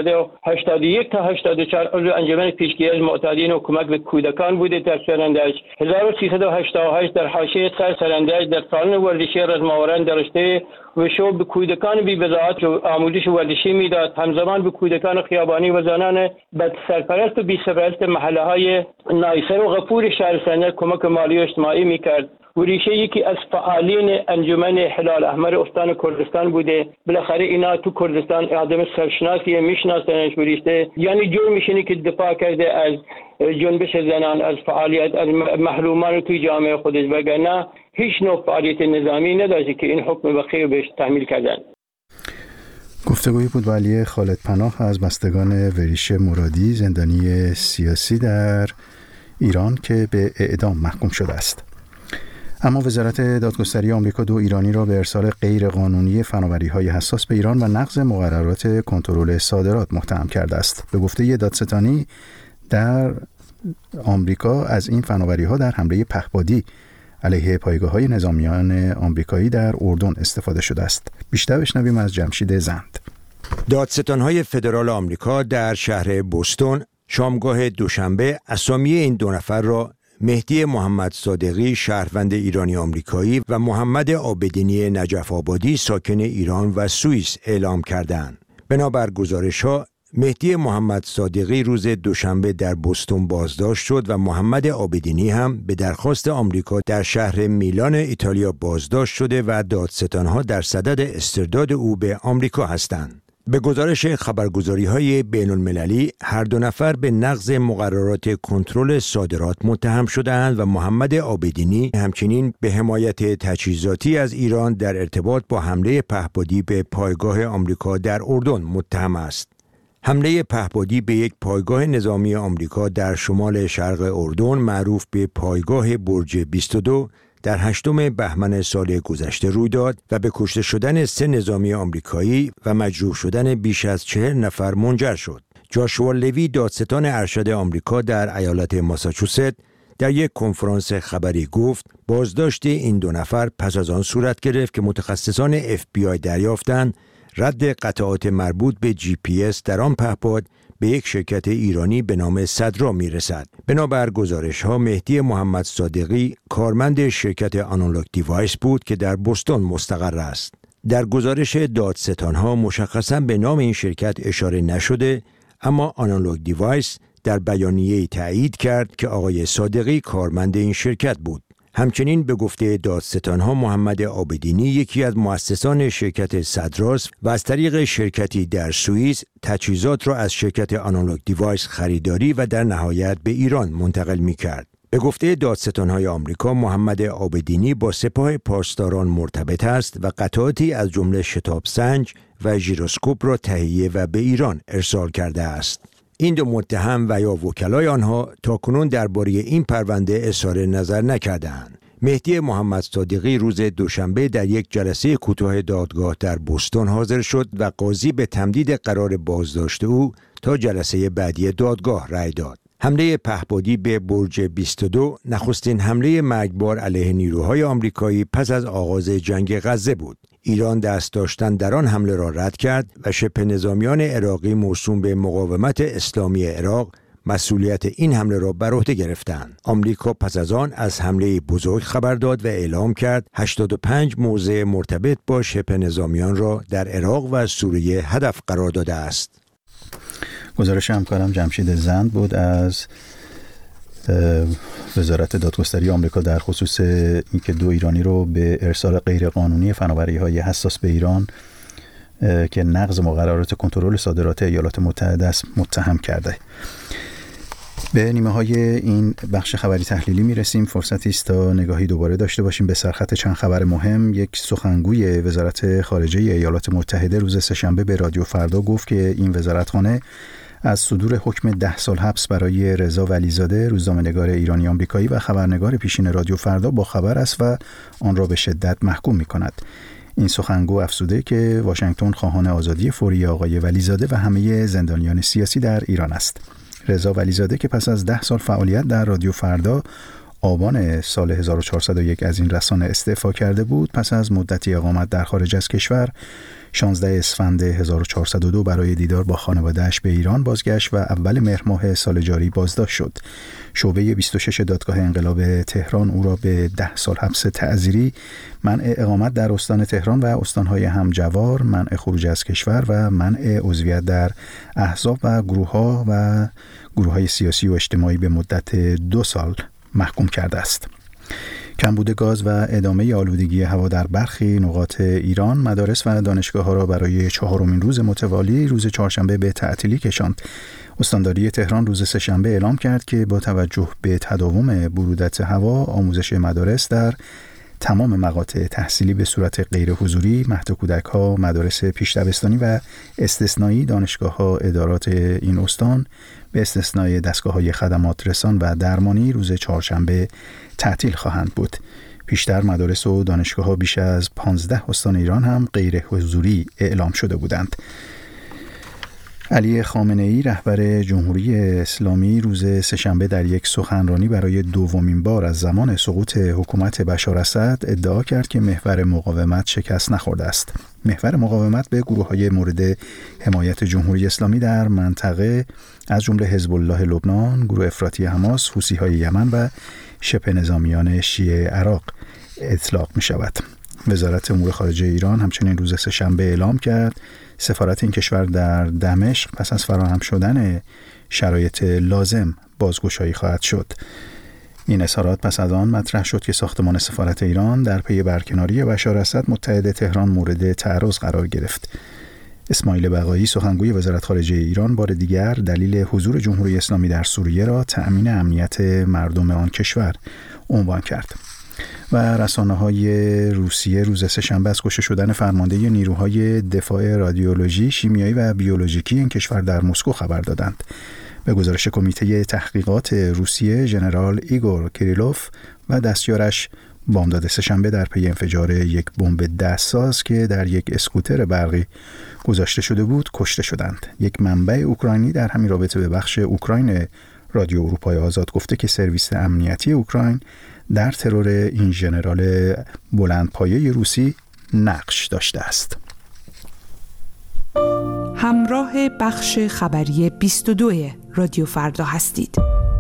1381 تا 84 عضو انجمن پیشگیری از معتادین و کمک به کودکان بوده در سرندج. 1388 در حاشیه سرندج در سالن ورزشی رزماوران درشته و شو به کودکان بی بضاعت و آموزش ورزشی میداد، همزمان به کودکان خیابانی و زنان بد سرپرست و بی سرپرست محله های نایسر و غفور شهر سرندج کمک مالی و اجتماعی میکرد. وریشه یکی از فعالین انجمن هلال احمر استان کردستان بوده. بالاخره اینا تو کردستان آدم سرشناسی میشناسنش وریشه، یعنی جرمش اینه که دفاع کرده از جنبش زنان، از فعالیت از محرومان توی جامعه خودش، وگرنه هیچ نوع فعالیت نظامی نداشته که این حکم بخیر بهش تحمیل کردن. گفتگویی بود با علی خالد پناه از بستگان وریشه مرادی، زندانی سیاسی در ایران که به اعدام محکوم شده است. اما وزارت دادگستری آمریکا 2 ایرانی را به ارسال غیرقانونی فناوری‌های حساس به ایران و نقض مقررات کنترل صادرات متهم کرده است. به گفته دادستانی در آمریکا از این فناوری‌ها در حمله پهپادی علیه پایگاه‌های نظامیان آمریکایی در اردن استفاده شده است. بیشتر بشنویم از جمشید زند. دادستان‌های فدرال آمریکا در شهر بوستون شامگاه دوشنبه اسامی این 2 نفر را مهدی محمد صادقی شهروند ایرانی آمریکایی و محمد عابدینی نجف آبادی ساکن ایران و سوئیس اعلام کردند. بنابر گزارش‌ها مهدی محمد صادقی روز دوشنبه در بوستون بازداشت شد و محمد عابدینی هم به درخواست آمریکا در شهر میلان ایتالیا بازداشت شده و دادستان‌ها در صدد استرداد او به آمریکا هستند. به گزارش خبرگزاری‌های بین‌المللی هر 2 نفر به نقض مقررات کنترل صادرات متهم شده‌اند و محمد عابدینی همچنین به حمایت تجهیزاتی از ایران در ارتباط با حمله پهپادی به پایگاه آمریکا در اردن متهم است. حمله پهپادی به یک پایگاه نظامی آمریکا در شمال شرق اردن معروف به پایگاه برج 22 در 8 بهمن سال گذشته روی داد و به کشته شدن 3 نظامی آمریکایی و مجروح شدن بیش از 40 نفر منجر شد. جاشوا لوی دادستان ارشد آمریکا در ایالت ماساچوست در یک کنفرانس خبری گفت بازداشت این 2 نفر پس از آن صورت گرفت که متخصصان FBI دریافتند رد قطعات مربوط به GPS در آن پهپاد به یک شرکت ایرانی به نام صدرا میرسد. بنابر گزارش‌ها مهدی محمد صادقی کارمند شرکت آنالوگ دیوایس بود که در بوستون مستقر است. در گزارش دادستان‌ها مشخصاً به نام این شرکت اشاره نشده، اما آنالوگ دیوایس در بیانیه‌ای تایید کرد که آقای صادقی کارمند این شرکت بود. همچنین به گفته دادستان‌ها محمد عابدینی یکی از مؤسسان شرکت صدراست و از طریق شرکتی در سوئیس تجهیزات را از شرکت آنالوگ دیوایس خریداری و در نهایت به ایران منتقل می‌کرد. به گفته دادستان‌های آمریکا محمد عابدینی با سپاه پاسداران مرتبط است و قطعاتی از جمله شتاب سنج و ژیروسکوپ را تهیه و به ایران ارسال کرده است. این 2 متهم و یا وکلای آنها تاکنون درباره این پرونده اظهار نظر نکردند. مهدی محمد صادقی روز دوشنبه در یک جلسه کوتاه دادگاه در بوستون حاضر شد و قاضی به تمدید قرار بازداشت او تا جلسه بعدی دادگاه رأی داد. حمله پهپادی به برج 22 نخستین حمله مرگبار علیه نیروهای آمریکایی پس از آغاز جنگ غزه بود. ایران دست داشتن در آن حمله را رد کرد و شبه نظامیان عراقی موسوم به مقاومت اسلامی عراق مسئولیت این حمله را بر عهده گرفتند. آمریکا پس از آن از حمله بزرگ خبر داد و اعلام کرد 85 موضع مرتبط با شبه نظامیان را در عراق و سوریه هدف قرار داده است. گزارش همکارم جمشید زند بود از وزارت دادگستری آمریکا در خصوص اینکه 2 ایرانی رو به ارسال غیرقانونی فناوری‌های حساس به ایران که نقض مقررات کنترل صادرات ایالات متحده است متهم کرده. به نیمه های این بخش خبری تحلیلی میرسیم. فرصتی است تا نگاهی دوباره داشته باشیم به سرخط چند خبر مهم. یک سخنگوی وزارت خارجه ایالات متحده روز سه‌شنبه به رادیو فردا گفت که این وزارتخانه از صدور حکم 10 سال حبس برای رضا ولیزاده، روزنامه‌نگار ایرانی آمریکایی و خبرنگار پیشین رادیو فردا با خبر است و آن را به شدت محکوم می‌کند. این سخنگو افزوده که واشنگتن خواهان آزادی فوری آقای ولیزاده و همه زندانیان سیاسی در ایران است. رضا ولیزاده که پس از 10 سال فعالیت در رادیو فردا آبان سال 1401 از این رسانه استعفا کرده بود، پس از مدتی اقامت در خارج از کشور 16 اسفند 1402 برای دیدار با خانواده‌اش به ایران بازگشت و اول مهر ماه سال جاری بازداشت شد. شعبه 26 دادگاه انقلاب تهران او را به 10 سال حبس تعزیری، منع اقامت در استان تهران و استان‌های همجوار، منع خروج از کشور و منع عضویت در احزاب و گروه‌های سیاسی و اجتماعی به مدت 2 سال محکوم کرده است. کمبود گاز و ادامه آلودگی هوا در برخی نقاط ایران مدارس و دانشگاه‌ها را برای 4مین روز متوالی روز چهارشنبه به تعطیلی کشاند. استانداری تهران روز سه‌شنبه اعلام کرد که با توجه به تداوم برودت هوا، آموزش مدارس در تمام مقاطع تحصیلی به صورت غیر حضوری، مهد کودک‌ها، مدارس پیش دبستانی و استثنایی دانشگاه‌ها ادارات این استان به استثنای دستگاه‌های خدمات رسان و درمانی روز چهارشنبه تعطیل خواهند بود. پیشتر مدارس و دانشگاه‌ها بیش از 15 استان ایران هم غیر حضوری اعلام شده بودند. علی خامنه‌ای رهبر جمهوری اسلامی روز سه‌شنبه در یک سخنرانی برای 2مین بار از زمان سقوط حکومت بشار اسد ادعا کرد که محور مقاومت شکست نخورده است. محور مقاومت به گروه‌های مورد حمایت جمهوری اسلامی در منطقه از جمله حزب الله لبنان، گروه افراطی حماس، حوثی‌های یمن و شبه نظامیان شیعه عراق اطلاق می‌شود. وزارت امور خارجه ایران همچنین روز سه‌شنبه اعلام کرد سفارت این کشور در دمشق پس از فراهم شدن شرایط لازم بازگشایی خواهد شد. این اظهارات پس از آن مطرح شد که ساختمان سفارت ایران در پی برکناری بشار اسد متحد تهران مورد تعرض قرار گرفت. اسماعیل بقایی سخنگوی وزارت خارجه ایران بار دیگر دلیل حضور جمهوری اسلامی در سوریه را تأمین امنیت مردم آن کشور عنوان کرد. و رسانه‌های روسیه روز سه‌شنبه از کشته شدن فرمانده نیروهای دفاع رادیولوژی، شیمیایی و بیولوژیکی این کشور در مسکو خبر دادند. به گزارش کمیته تحقیقات روسیه، ژنرال ایگور کریلوف و دستیارش بامداد سه‌شنبه در پی انفجار یک بمب دستساز که در یک اسکوتر برقی گذاشته شده بود کشته شدند. یک منبع اوکراینی در همین رابطه به بخش اوکراین رادیو اروپای آزاد گفته که سرویس امنیتی اوکراین در ترور این ژنرال بلندپایه روسی نقش داشته است. همراه بخش خبری 22 رادیو فردا هستید.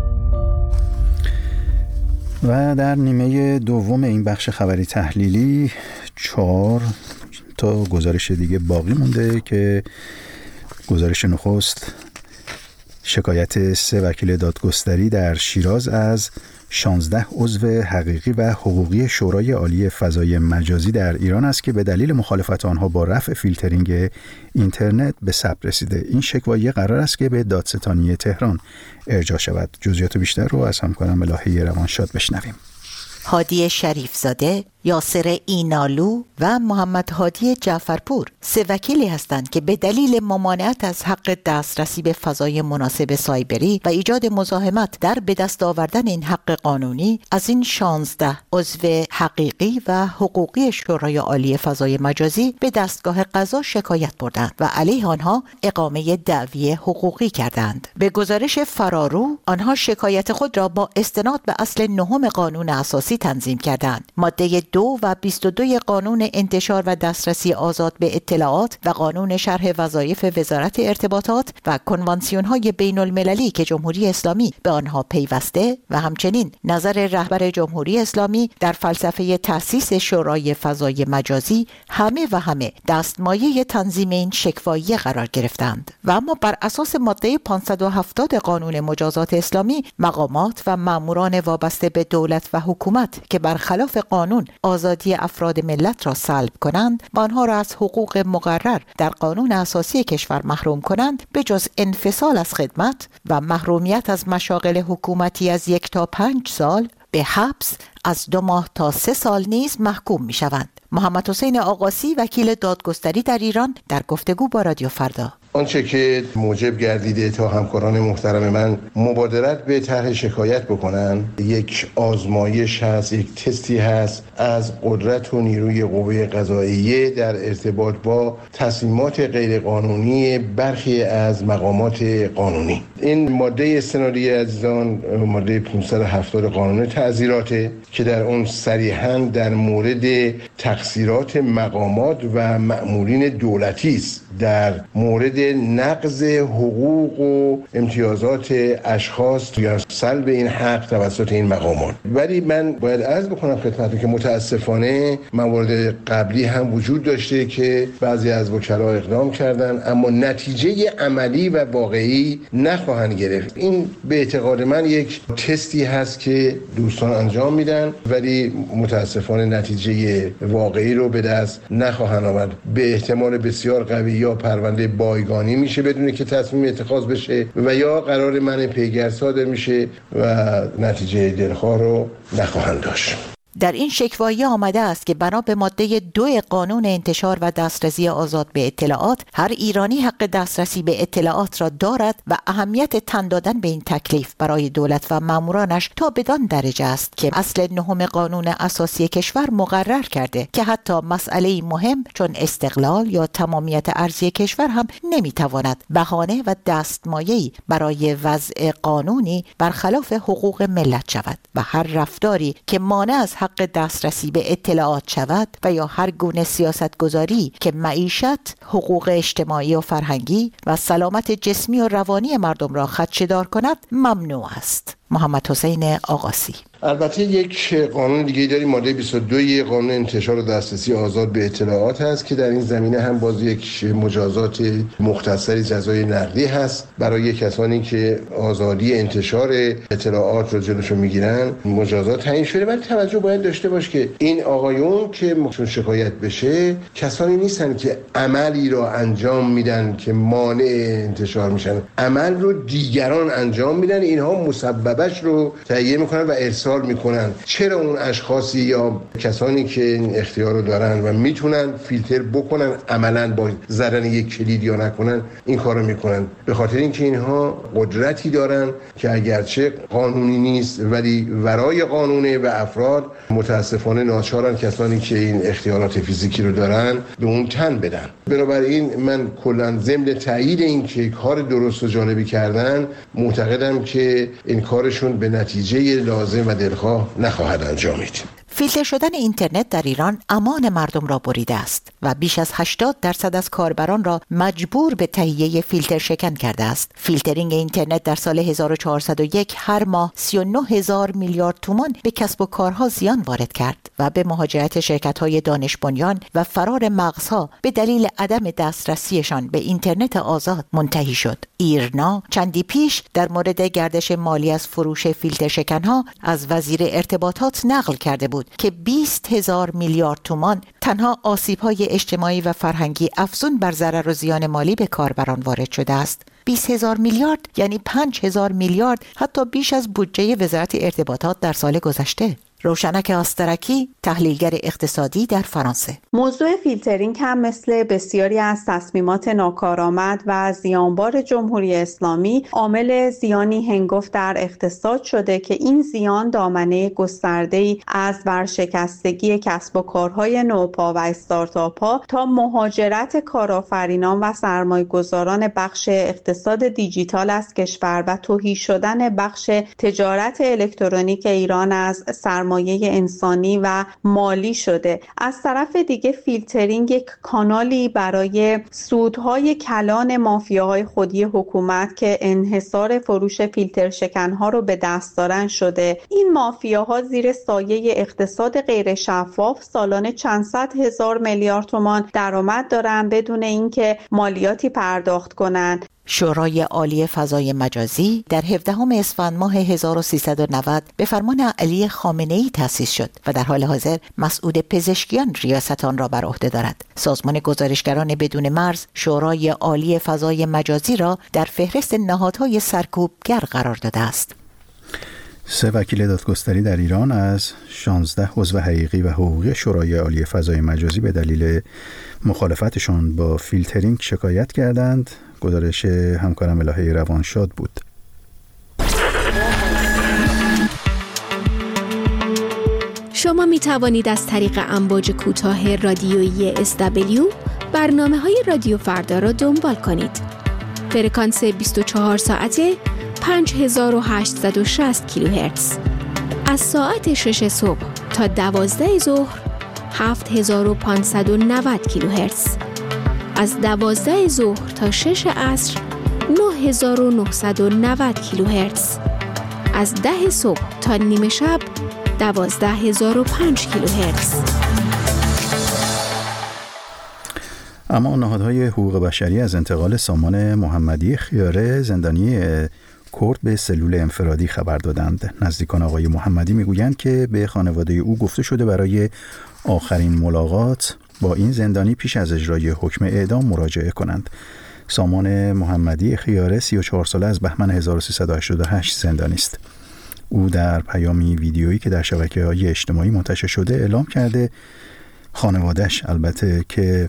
و در نیمه دوم این بخش خبری تحلیلی 4 تا گزارش دیگه باقی مونده که گزارش نخست شکایت 3 وکیل دادگستری در شیراز از 16 عضو حقیقی و حقوقی شورای عالی فضای مجازی در ایران است که به دلیل مخالفت آنها با رفع فیلترینگ اینترنت به ثبت رسیده. این شکوایه قرار است که به دادستانی تهران ارجاع شود. جزئیات بیشتر رو از همکارم ملاحی روانشاد بشنویم. هادی شریفزاده، یاسر اینالو و محمد هادی جعفرپور 3 وکیلی هستند که به دلیل ممانعت از حق دسترسی به فضای مناسب سایبری و ایجاد مزاحمت در به دست آوردن این حق قانونی از این 16 عضو حقیقی و حقوقی شورای عالی فضای مجازی به دستگاه قضا شکایت بردند و علیه آنها اقامه دعوی حقوقی کردند. به گزارش فرارو، آنها شکایت خود را با استناد به اصل 9 قانون اساسی تنظیم کردند. ماده 2 و 22 قانون انتشار و دسترسی آزاد به اطلاعات و قانون شرح وظایف وزارت ارتباطات و کنوانسیون‌های بین المللی که جمهوری اسلامی به آنها پیوسته و همچنین نظر رهبر جمهوری اسلامی در فلسفه تأسیس شورای فضای مجازی همه دستمایه تنظیم این شکوایی قرار گرفتند. و اما بر اساس ماده 570 قانون مجازات اسلامی، مقامات و ماموران وابسته به دولت و حکومت که برخلاف قانون آزادی افراد ملت را سلب کنند و آنها را از حقوق مقرر در قانون اساسی کشور محروم کنند، به جز انفصال از خدمت و محرومیت از مشاغل حکومتی از 1 تا 5 سال، به حبس از 2 ماه تا 3 سال نیز محکوم می شوند. محمد حسین آقاسی، وکیل دادگستری در ایران، در گفتگو با رادیو فردا: آنچه که موجب گردیده تا همکاران محترم من مبادرت به طرح شکایت بکنن، یک آزمایش هست، یک تستی هست از قدرت و نیروی قوه قضاییه در ارتباط با تصمیمات غیرقانونی برخی از مقامات قانونی. این ماده استنادی عزیزان، ماده 570 قانون تعزیراته که در اون صریحاً در مورد تقصیرات مقامات و مأمورین دولتی است در مورد نقض حقوق و امتیازات اشخاص یا سلب این حق توسط این مقامات. ولی من باید عرض بکنم خدمتتون که متاسفانه موارد قبلی هم وجود داشته که بعضی از وکلا اقدام کردن اما نتیجه عملی و واقعی نخواهند گرفت. این به اعتقاد من یک تستی هست که دوستان انجام میدن ولی متاسفانه نتیجه واقعی رو به دست نخواهند آورد. به احتمال بسیار قوی یا پرونده بایگانی میشه بدون که تصمیم اتخاذ بشه و یا قرار منع پیگرد صادر میشه و نتیجه دلخواه رو نخواهند داشت. در این شکوایی آمده است که بنا به ماده 2 قانون انتشار و دسترسی آزاد به اطلاعات، هر ایرانی حق دسترسی به اطلاعات را دارد و اهمیت تن دادن به این تکلیف برای دولت و مامورانش تا بدان درجه است که اصل 9 قانون اساسی کشور مقرر کرده که حتی مسئله مهم چون استقلال یا تمامیت ارضی کشور هم نمیتواند بهانه و دستمایه‌ای برای وضع قانونی برخلاف حقوق ملت شود و هر رفتاری که مانع از حق دسترسی به اطلاعات شود و یا هر گونه سیاست گذاری که معیشت، حقوق اجتماعی و فرهنگی و سلامت جسمی و روانی مردم را خدشه‌دار کند ممنوع است. محمد حسین آقاسی. البته یک قانون دیگه داریم، ماده 22 قانون انتشار و دسترسی آزاد به اطلاعات هست که در این زمینه هم باز یک مجازات مختصری جزای نقدی هست برای کسانی که آزادی انتشار اطلاعات رو جلوشو میگیرن. مجازات تعیین شده ولی توجه باید داشته باش که این آقایون که چون شکایت بشه کسانی نیستن که عملی را انجام میدن که مانع انتشار میشن، عمل رو دیگران انجام میدن، اینها مسببش رو تهیه میکنن و ارسال میکنن. چرا اون اشخاصی یا کسانی که این اختیار رو دارن و میتونن فیلتر بکنن عملاً با زدن یک کلید یا نکنن این کارو میکنن؟ به خاطر اینکه اینها قدرتی دارن که اگرچه قانونی نیست ولی ورای قانونه و افراد متاسفانه ناچارن کسانی که این اختیارات فیزیکی رو دارن به اون تن بدن. بنابراین من کلاً ضمن تایید این که کار درست و جالبی کردن معتقدم که این کارشون به نتیجه لازم و دلخواه نخواهد انجامید. فیلتر شدن اینترنت در ایران امان مردم را بریده است و بیش از 80% از کاربران را مجبور به تهیه فیلتر شکن کرده است. فیلترینگ اینترنت در سال 1401 هر ماه 39,000 میلیارد تومان به کسب و کارها زیان وارد کرد و به مهاجرت شرکت‌های دانش بنیان و فرار مغزها به دلیل عدم دسترسیشان به اینترنت آزاد منتهی شد. ایرنا چندی پیش در مورد گردش مالی از فروش فیلتر شکن‌ها از وزیر ارتباطات نقل کرده بود که 20,000 میلیارد تومان تنها آسیب‌های اجتماعی و فرهنگی افزون بر ضرر و زیان مالی به کاربران وارد شده است. 20,000 میلیارد یعنی 5,000 میلیارد، حتی بیش از بودجه وزارت ارتباطات در سال گذشته. روشنک آسترکی، تحلیلگر اقتصادی در فرانسه. موضوع فیلترینگ هم مثل بسیاری از تصمیمات ناکارآمد و زیانبار جمهوری اسلامی عامل زیانی هنگفت در اقتصاد شده که این زیان دامنه گسترده‌ای از ورشکستگی کسب و کارهای نوپا و استارتاپ‌ها تا مهاجرت کارآفرینان و سرمایه‌گذاران بخش اقتصاد دیجیتال از کشور و تهی شدن بخش تجارت الکترونیک ایران از سرمایه انسانی و مالی شده. از طرف دیگه فیلترینگ یک کانالی برای سودهای کلان مافیاهای خودی حکومت که انحصار فروش فیلتر شکنها رو به دست دارن شده. این مافیاها زیر سایه اقتصاد غیر شفاف سالانه چند صد هزار میلیارد تومان درآمد دارن بدون اینکه مالیاتی پرداخت کنند. شورای عالی فضای مجازی در 17 اسفند ماه 1390 به فرمان علی خامنه‌ای تأسیس شد و در حال حاضر مسعود پزشکیان ریاست آن را بر عهده دارد. سازمان گزارشگران بدون مرز شورای عالی فضای مجازی را در فهرست نهادهای سرکوبگر قرار داده است. 3 وکیل دادگستری در ایران از 16 عضو حقیقی و حقوقی شورای عالی فضای مجازی به دلیل مخالفتشان با فیلترینگ شکایت کردند. گزارش همکارم الهه روانشاد بود. شما می توانید از طریق امواج کوتاه رادیویی SW برنامه‌های رادیو فردا را دنبال کنید. فرکانس 24 ساعته 5860 کیلوهرتز. از ساعت 6 صبح تا 12 ظهر 7590 کیلوهرتز. از 12 ظهر تا 6 عصر 9990 کیلوهرتز. از 10 صبح تا نیمه شب 12005 کیلوهرتز. اما نهادهای حقوق بشری از انتقال سامان محمدی خیاره زندانی کرد به سلول انفرادی خبر دادند. نزدیکان آقای محمدی میگویند که به خانواده او گفته شده برای آخرین ملاقات با این زندانی پیش از اجرای حکم اعدام مراجعه کنند. سامان محمدی خیاره 34 ساله از بهمن 1388 زندانی است. او در پیامی ویدیویی که در شبکه‌های اجتماعی منتشر شده اعلام کرده خانواده‌اش البته که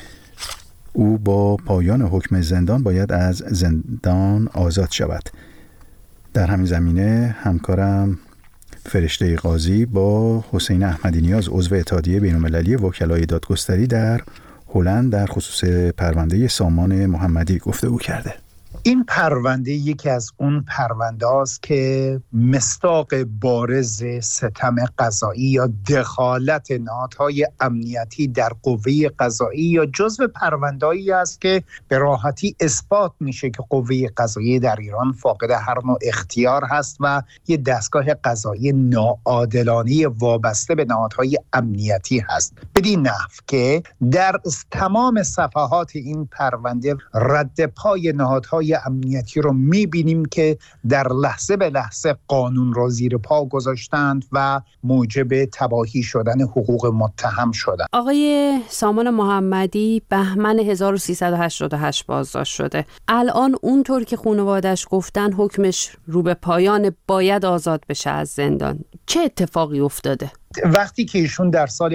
او با پایان حکم زندان باید از زندان آزاد شود. در همین زمینه همکارم فرشته قاضی با حسین احمدی نیاز عضو اتحادیه بین‌المللی وکلای دادگستری در هلند در خصوص پرونده سامان محمدی گفتگو کرده. این پرونده یکی از اون پرونده است که مصداق بارز ستم قضایی یا دخالت نهادهای امنیتی در قوه قضایی یا جزو پرونده‌ای است که به راحتی اثبات میشه که قوه قضایی در ایران فاقد هر نوع اختیار هست و یه دستگاه قضایی ناعادلانه وابسته به نهادهای امنیتی هست. بدین نحو که در تمام صفحات این پرونده رد پای نهادهای امنیتی رو می‌بینیم که در لحظه به لحظه قانون را زیر پا گذاشتند و موجب تباهی شدن حقوق متهم شدند. آقای سامان محمدی بهمن 1388 بازداشت شده. الان اونطور که خانواده‌اش گفتن حکمش رو به پایان، باید آزاد بشه از زندان. چه اتفاقی افتاده؟ وقتی که ایشون در سال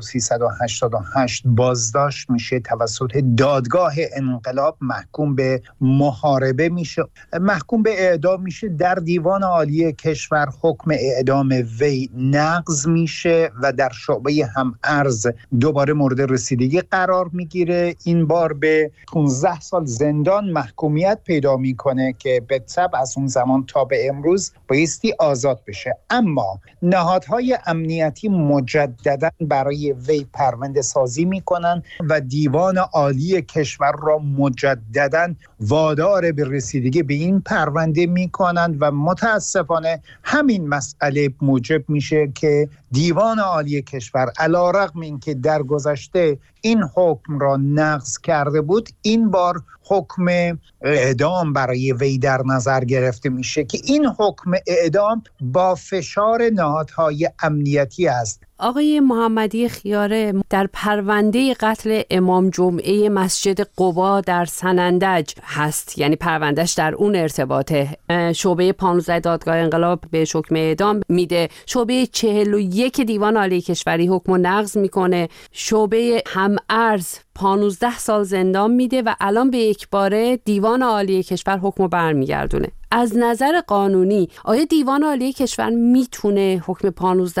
1388 بازداشت میشه توسط دادگاه انقلاب محکوم به محاربه میشه، محکوم به اعدام میشه، در دیوان عالی کشور حکم اعدام وی نقض میشه و در شعبه هم‌ارز دوباره مورد رسیدگی قرار میگیره. این بار به 15 سال زندان محکومیت پیدا میکنه که به تبع از اون زمان تا به امروز بایستی آزاد بشه. اما نهادهای امنیتی مجددا برای وی پرونده سازی میکنن و دیوان عالی کشور را مجددا وادار به رسیدگی به این پرونده میکنند و متاسفانه همین مسئله موجب میشه که دیوان عالی کشور علی‌رغم اینکه در گذشته این حکم را نقض کرده بود، این بار حکم اعدام برای وی در نظر گرفته میشه که این حکم اعدام با فشار نهادهای امنیتی است آقای محمدی خیاره، در پرونده قتل امام جمعه مسجد قبا در سنندج هست، یعنی پروندهش در اون ارتباطه. شعبه 15 دادگاه انقلاب به حکم اعدام میده، شعبه 41 دیوان عالی کشوری حکم نقض میکنه، شعبه هم‌ارز 15 سال زندان میده و الان به یک باره دیوان عالی کشور حکم برمیگردونه. از نظر قانونی آیا دیوان عالی کشور میتونه حکم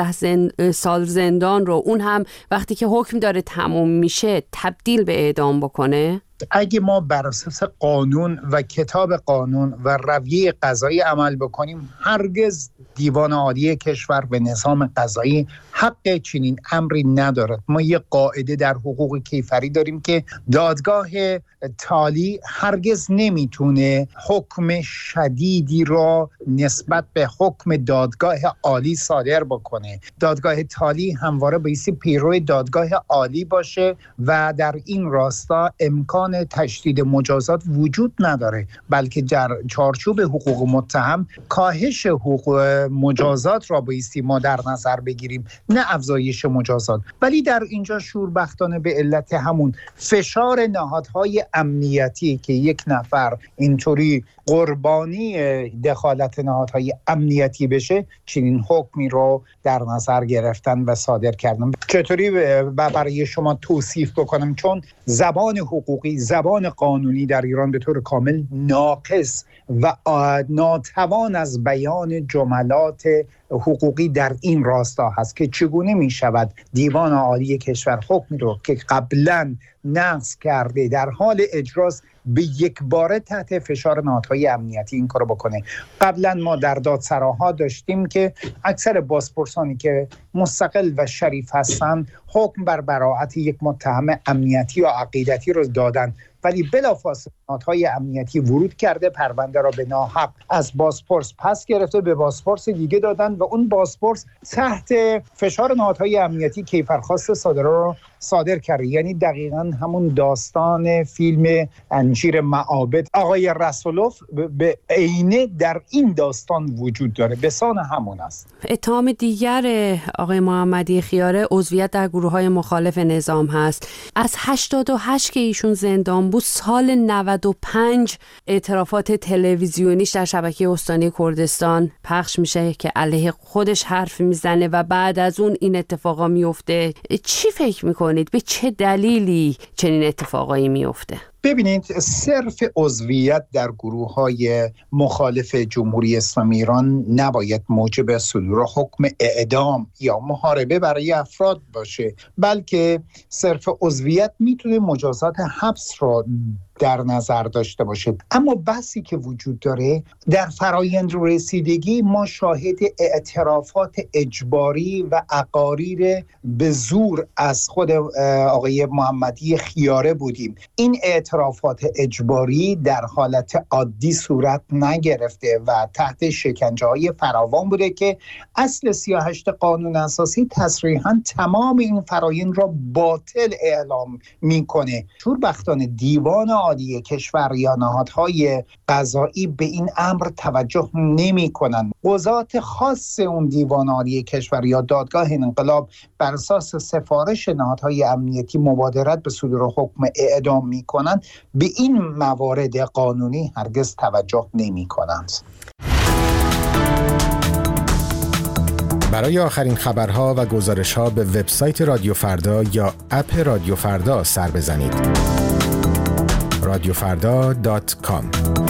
15 سال زندان رو، اون هم وقتی که حکم داره تموم میشه، تبدیل به اعدام بکنه؟ اگه ما بر اساس قانون و کتاب قانون و رویه قضایی عمل بکنیم، هرگز دیوان عالی کشور به نظام قضایی حق چنین امری ندارد. ما یه قاعده در حقوق کیفری داریم که دادگاه تالی هرگز نمیتونه حکم شدیدی را نسبت به حکم دادگاه عالی صادر بکنه. دادگاه تالی همواره بایستی پیرو دادگاه عالی باشه و در این راستا امکان تشدید مجازات وجود نداره، بلکه در چارچوب حقوق متهم کاهش حقوق مجازات را بایستی ما در نظر بگیریم، نه افزایش مجازات. ولی در اینجا شوربختانه به علت همون فشار نهادهای امنیتی که یک نفر اینطوری قربانی دخالت نهادهای امنیتی بشه، چنین حکمی رو در نظر گرفتن و صادر کردن. چطوری برای شما توصیف بکنم؟ چون زبان حقوقی، زبان قانونی در ایران به طور کامل ناقص و ناتوان از بیان جملات حقوقی در این راستا هست که چگونه می شود دیوان عالی کشور حکمی رو که قبلا نقض کرده در حال اجراست به یک باره تحت فشار نهادهای امنیتی این کارو بکنه. قبلا ما در دادسراها داشتیم که اکثر بازپرسانی که مستقل و شریف هستن حکم بر براءت یک متهم امنیتی و عقیدتی رو دادن، ولی بلافاصله نهادهای امنیتی ورود کرده، پرونده را به ناحق از بازپرس پس گرفته، به بازپرس دیگه دادن و اون بازپرس تحت فشار نهادهای امنیتی کیفرخواست صادره رو صادر کرده. یعنی دقیقاً همون داستان فیلم انجیر معابد آقای رسولوف به عینه در این داستان وجود داره، بسان همون است. اتهام دیگر آقای محمدی خیاره عضویت در گروه‌های مخالف نظام هست. از 88 که ایشون زندان بود، سال 95 اعترافات تلویزیونیش در شبکه استانی کردستان پخش میشه که علیه خودش حرف میزنه و بعد از اون این اتفاقا میفته. چی فکر میکنید؟ به چه دلیلی چنین اتفاقایی میفته؟ ببینید، صرف عضویت در گروه‌های مخالف جمهوری اسلامی ایران نباید موجب صدور حکم اعدام یا محاربه برای افراد باشه، بلکه صرف عضویت میتونه مجازات حبس را در نظر داشته باشد. اما بحثی که وجود داره در فرایند رسیدگی، ما شاهد اعترافات اجباری و اقاریر به زور از خود آقای محمدی خیاره بودیم. این اعترافات اجباری در حالت عادی صورت نگرفته و تحت شکنجه‌های فراوان بوده که اصل 38 قانون اساسی تصریحاً تمام این فرایند را باطل اعلام میکنه. شوربختانه دیوان عالی کشور یا نهادهای قضایی به این امر توجه نمی کنند. قضات خاص اون دیوان عالی کشور یا دادگاه انقلاب بر اساس سفارش نهادهای امنیتی مبادرت به صدور حکم اعدام می کنند، به این موارد قانونی هرگز توجه نمی کنند. برای آخرین خبرها و گزارش‌ها به وبسایت رادیو فردا یا اپ رادیو فردا سر بزنید. radiofarda.com.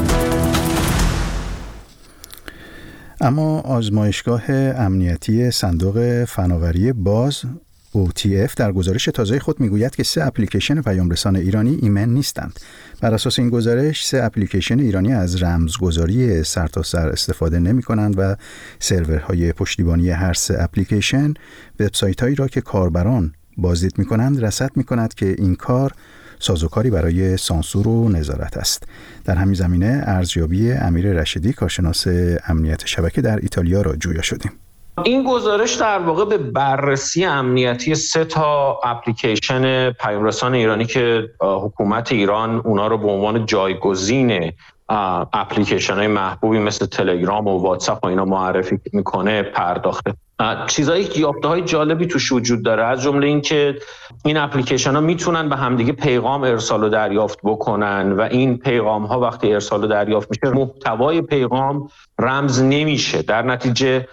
اما آزمایشگاه امنیتی صندوق فناوری باز OTF در گزارش تازه خود میگوید که 3 اپلیکیشن پیامرسان ایرانی ایمن نیستند. بر اساس این گزارش 3 اپلیکیشن ایرانی از رمزگذاری سرتاسر استفاده نمی کنند و سرورهای پشتیبانی هر 3 اپلیکیشن وبسایت‌هایی را که کاربران بازدید می کنند رصد می کند که این کار سازوکاری برای سانسور و نظارت است. در همین زمینه ارزیابی امیر رشیدی، کارشناس امنیت شبکه در ایتالیا را جویا شدیم. این گزارش در واقع به بررسی امنیتی 3 تا اپلیکیشن پیامرسان ایرانی که حکومت ایران اونا رو به عنوان جایگزین اپلیکیشن های محبوبی مثل تلگرام و واتساپ و اینا معرفی میکنه پرداخته. چیزایی که یافته‌های جالبی توش وجود داره، از جمله این که این اپلیکیشن ها میتونن به همدیگه پیغام ارسال و دریافت بکنن و این پیغام ها وقتی ارسال و دریافت میشه محتوای پیغام رمز نمیشه، در نتیجه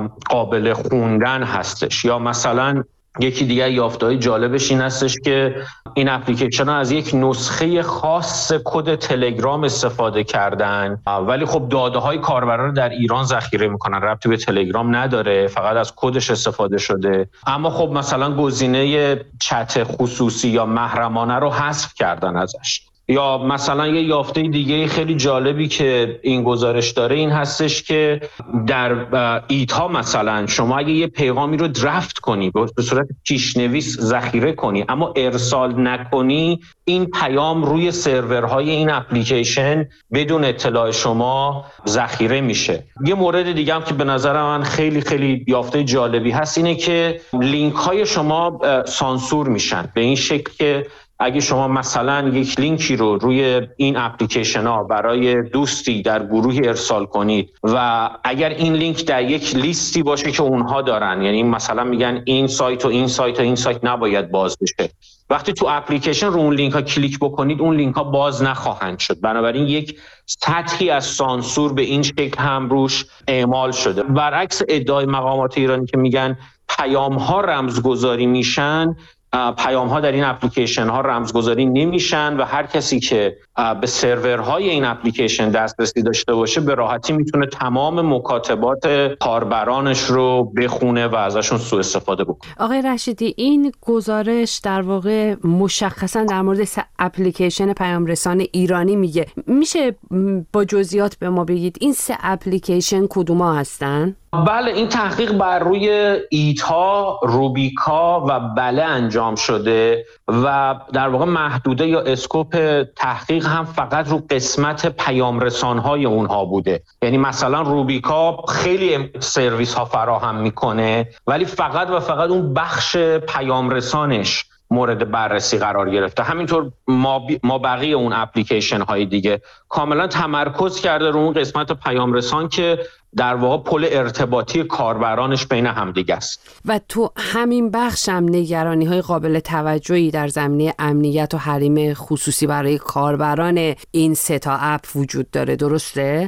قابل خوندن هستش. یا مثلا یکی دیگه یافته‌های جالبش این هستش که این اپلیکیشن ها از یک نسخه خاص کد تلگرام استفاده کردن، ولی خب داده های کاربران رو در ایران ذخیره میکنن، ربطی به تلگرام نداره، فقط از کدش استفاده شده. اما خب مثلا گزینه چت خصوصی یا محرمانه رو حذف کردن ازش. یا مثلا یه یافته دیگه خیلی جالبی که این گزارش داره این هستش که در ایدها مثلا شما اگه یه پیغامی رو درافت کنی، به صورت پیشنویس ذخیره کنی اما ارسال نکنی، این پیام روی سرورهای این اپلیکیشن بدون اطلاع شما ذخیره میشه. یه مورد دیگه هم که به نظر من خیلی خیلی یافته جالبی هست اینه که لینک های شما سانسور میشن، به این شکل که اگه شما مثلا یک لینکی رو روی این اپلیکیشن ها برای دوستی در گروهی ارسال کنید و اگر این لینک در یک لیستی باشه که اونها دارن، یعنی مثلا میگن این سایت و این سایت و این سایت نباید باز بشه، وقتی تو اپلیکیشن رو اون لینک ها کلیک بکنید اون لینک ها باز نخواهند شد. بنابراین یک سطحی از سانسور به این شکل هم روش اعمال شده. برعکس ادعای مقامات ایرانی که میگن پیام ها رمزگذاری میشن، پیام ها در این اپلیکیشن ها رمزگذاری نمیشن و هر کسی که به سرورهای این اپلیکیشن دسترسی داشته باشه به راحتی میتونه تمام مکاتبات کاربرانش رو بخونه و ازشون سوء استفاده بکنه. آقای رشیدی، این گزارش در واقع مشخصا در مورد اپلیکیشن پیام رسان ایرانی میگه. میشه با جزئیات به ما بگید این 3 اپلیکیشن کدوما هستن؟ بله، این تحقیق بر روی ایتا، روبیکا و بله انجام شده و در واقع محدوده یا اسکوپ تحقیق هم فقط رو قسمت پیام رسان‌های اونها بوده. یعنی مثلا روبیکا خیلی سرویس ها فراهم میکنه ولی فقط و فقط اون بخش پیام رسانش مورد بررسی قرار گرفته. همینطور ما بقیه اون اپلیکیشن های دیگه کاملا تمرکز کرده رو اون قسمت پیام رسان که در واقع پل ارتباطی کاربرانش بین همدیگه است. و تو همین بخش هم نگرانی های قابل توجهی در زمینه امنیت و حریم خصوصی برای کاربران این 3 اپ وجود داره، درسته؟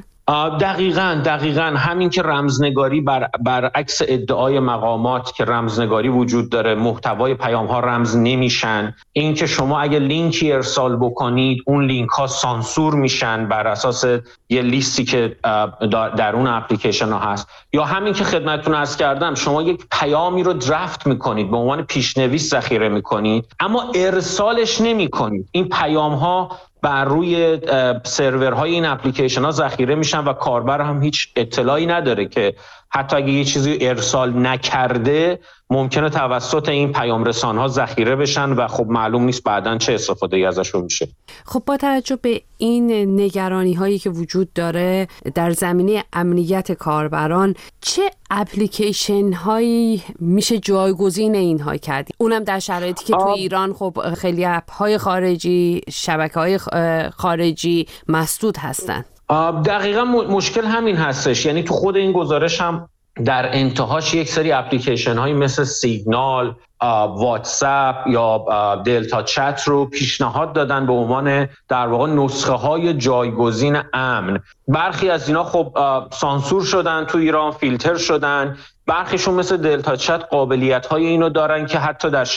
دقیقاً همین که رمزنگاری برعکس ادعای مقامات که رمزنگاری وجود داره، محتوای پیام ها رمز نمیشن، این که شما اگه لینکی ارسال بکنید اون لینک ها سانسور میشن بر اساس یه لیستی که در اون اپلیکیشن ها هست، یا همین که خدمتتون عرض کردم شما یک پیامی رو درافت میکنید به عنوان پیشنویس ذخیره میکنید اما ارسالش نمیکنید، این پیام ها بر روی سرورهای این اپلیکیشن ها ذخیره میشن و کاربر هم هیچ اطلاعی نداره که حتی اگه یه چیزی ارسال نکرده ممکنه توسط این پیام رسان ها ذخیره بشن و خب معلوم نیست بعداً چه استفاده ازشون میشه. خب با توجه به این نگرانی هایی که وجود داره در زمینه امنیت کاربران، چه اپلیکیشن هایی میشه جایگزین اینها کرد؟ اونم در شرایطی که تو ایران خب خیلی اپ های خارجی، شبکه های خارجی مسدود هستن. دقیقاً مشکل همین هستش. یعنی تو خود این گزارش هم در انتهاش یک سری اپلیکیشن هایی مثل سیگنال، واتساپ یا دلتا چت رو پیشنهاد دادن به عنوان در واقع نسخه های جایگزین امن. برخی از اینا خب سانسور شدن تو ایران، فیلتر شدن. برخیشون مثل دلتا چت قابلیت های اینو دارن که حتی در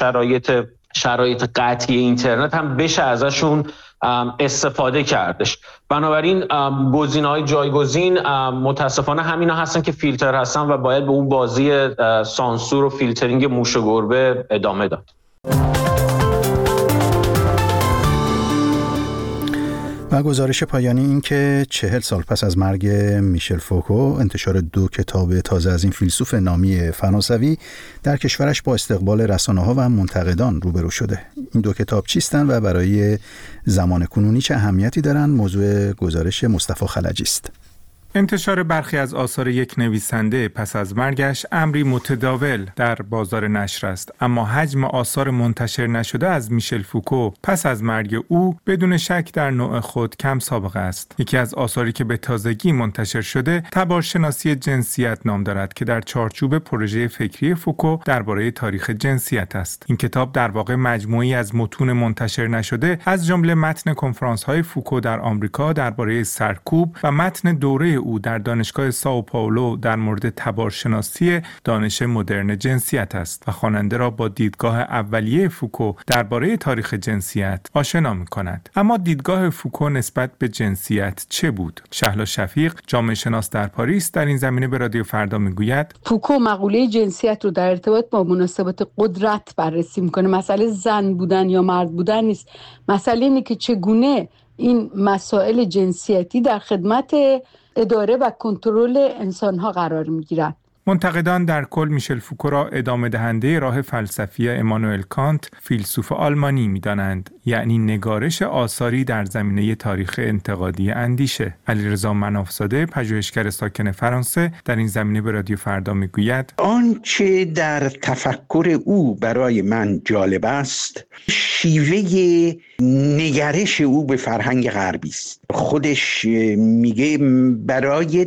شرایط قطعی اینترنت هم بشه ازشون استفاده کردش. بنابراین گزینه‌های جایگزین متاسفانه همینا هستن که فیلتر هستن و باید به اون بازی سانسور و فیلترینگ موش و گربه ادامه داد. و گزارش پایانی این که 40 سال پس از مرگ میشل فوکو انتشار 2 کتاب تازه از این فیلسوف نامی فرانسوی در کشورش با استقبال رسانه‌ها و منتقدان روبرو شده. این 2 کتاب چیستن و برای زمان کنونی چه اهمیتی دارن؟ موضوع گزارش مصطفی خلجی است. انتشار برخی از آثار یک نویسنده پس از مرگش امری متداول در بازار نشر است، اما حجم آثار منتشر نشده از میشل فوکو پس از مرگ او بدون شک در نوع خود کم سابقه است. یکی از آثاری که به تازگی منتشر شده تبارشناسی جنسیت نام دارد که در چارچوب پروژه فکری فوکو درباره تاریخ جنسیت است. این کتاب در واقع مجموعی از متون منتشر نشده از جمله متن کنفرانس‌های فوکو در آمریکا درباره سرکوب و متن دوره او در دانشگاه سائو پائولو در مورد تبارشناسی دانش مدرن جنسیت است و خواننده را با دیدگاه اولیه فوکو درباره تاریخ جنسیت آشنا می‌کند. اما دیدگاه فوکو نسبت به جنسیت چه بود؟ شهلا شفیق، جامعه شناس در پاریس، در این زمینه به رادیو فردا میگوید فوکو مقوله جنسیت رو در ارتباط با مناسبات قدرت بررسی می‌کنه. مسئله زن بودن یا مرد بودن نیست. مسئله اینه که چگونه این مسائل جنسیتی در خدمت اداره و کنترل انسان‌ها قرار می‌گیرند. منتقدان در کل میشل فوکو را ادامه دهنده راه فلسفی امانوئل کانت، فیلسوف آلمانی می‌دانند، یعنی نگارش آثاری در زمینه تاریخ انتقادی اندیشه. علیرضا منافزاده، پژوهشگر ساکن فرانسه، در این زمینه به رادیو فردا میگوید آنچه در تفکر او برای من جالب است شیوه نگرش او به فرهنگ غربی است. خودش میگه برای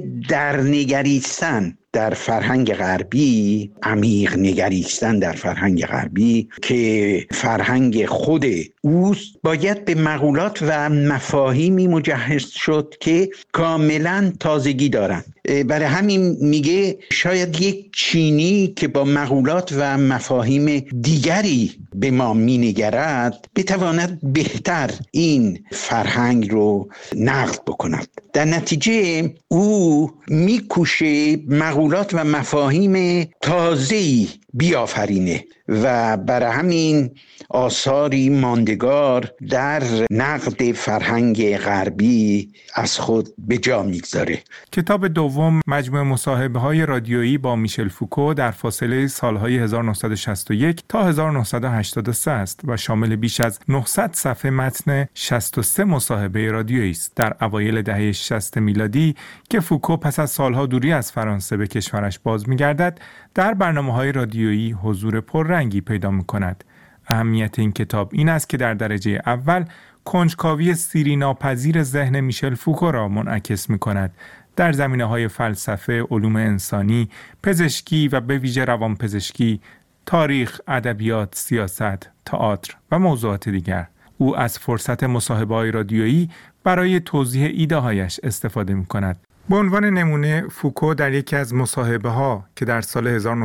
درنگریستن در فرهنگ غربی، عمیق نگریستن در فرهنگ غربی که فرهنگ خود اوست، باید به مقولات و مفاهیمی مجهز شد که کاملا تازگی دارند. برای همین میگه شاید یک چینی که با مقولات و مفاهیم دیگری به ما مینگرد بتواند بهتر این فرهنگ رو نقد بکند. در نتیجه او میکوشه مقولات و مفاهیم تازه‌ای بیافرینه و برای همین آثاری ماندگار در نقد فرهنگ غربی از خود به جا میگذاره. کتاب دوم مجموعه مصاحبه‌های رادیویی با میشل فوکو در فاصله سالهای 1961 تا 1983 است و شامل بیش از 900 صفحه متن 63 مصاحبه رادیویی است. در اوایل دهه 60 میلادی که فوکو پس از سالها دوری از فرانسه به کشورش باز می‌گردد، در برنامه‌های رادیویی حضور پررنگی پیدا می‌کند. اهمیت این کتاب این است که در درجه اول کنجکاوی سیری ناپذیر ذهن میشل فوکو را منعکس می‌کند در زمینه‌های فلسفه، علوم انسانی، پزشکی و به ویژه روانپزشکی، تاریخ، ادبیات، سیاست، تئاتر و موضوعات دیگر. او از فرصت مصاحبه‌های رادیویی برای توضیح ایده‌هایش استفاده می‌کند. به عنوان نمونه فوکو در یکی از مصاحبه‌ها که در سال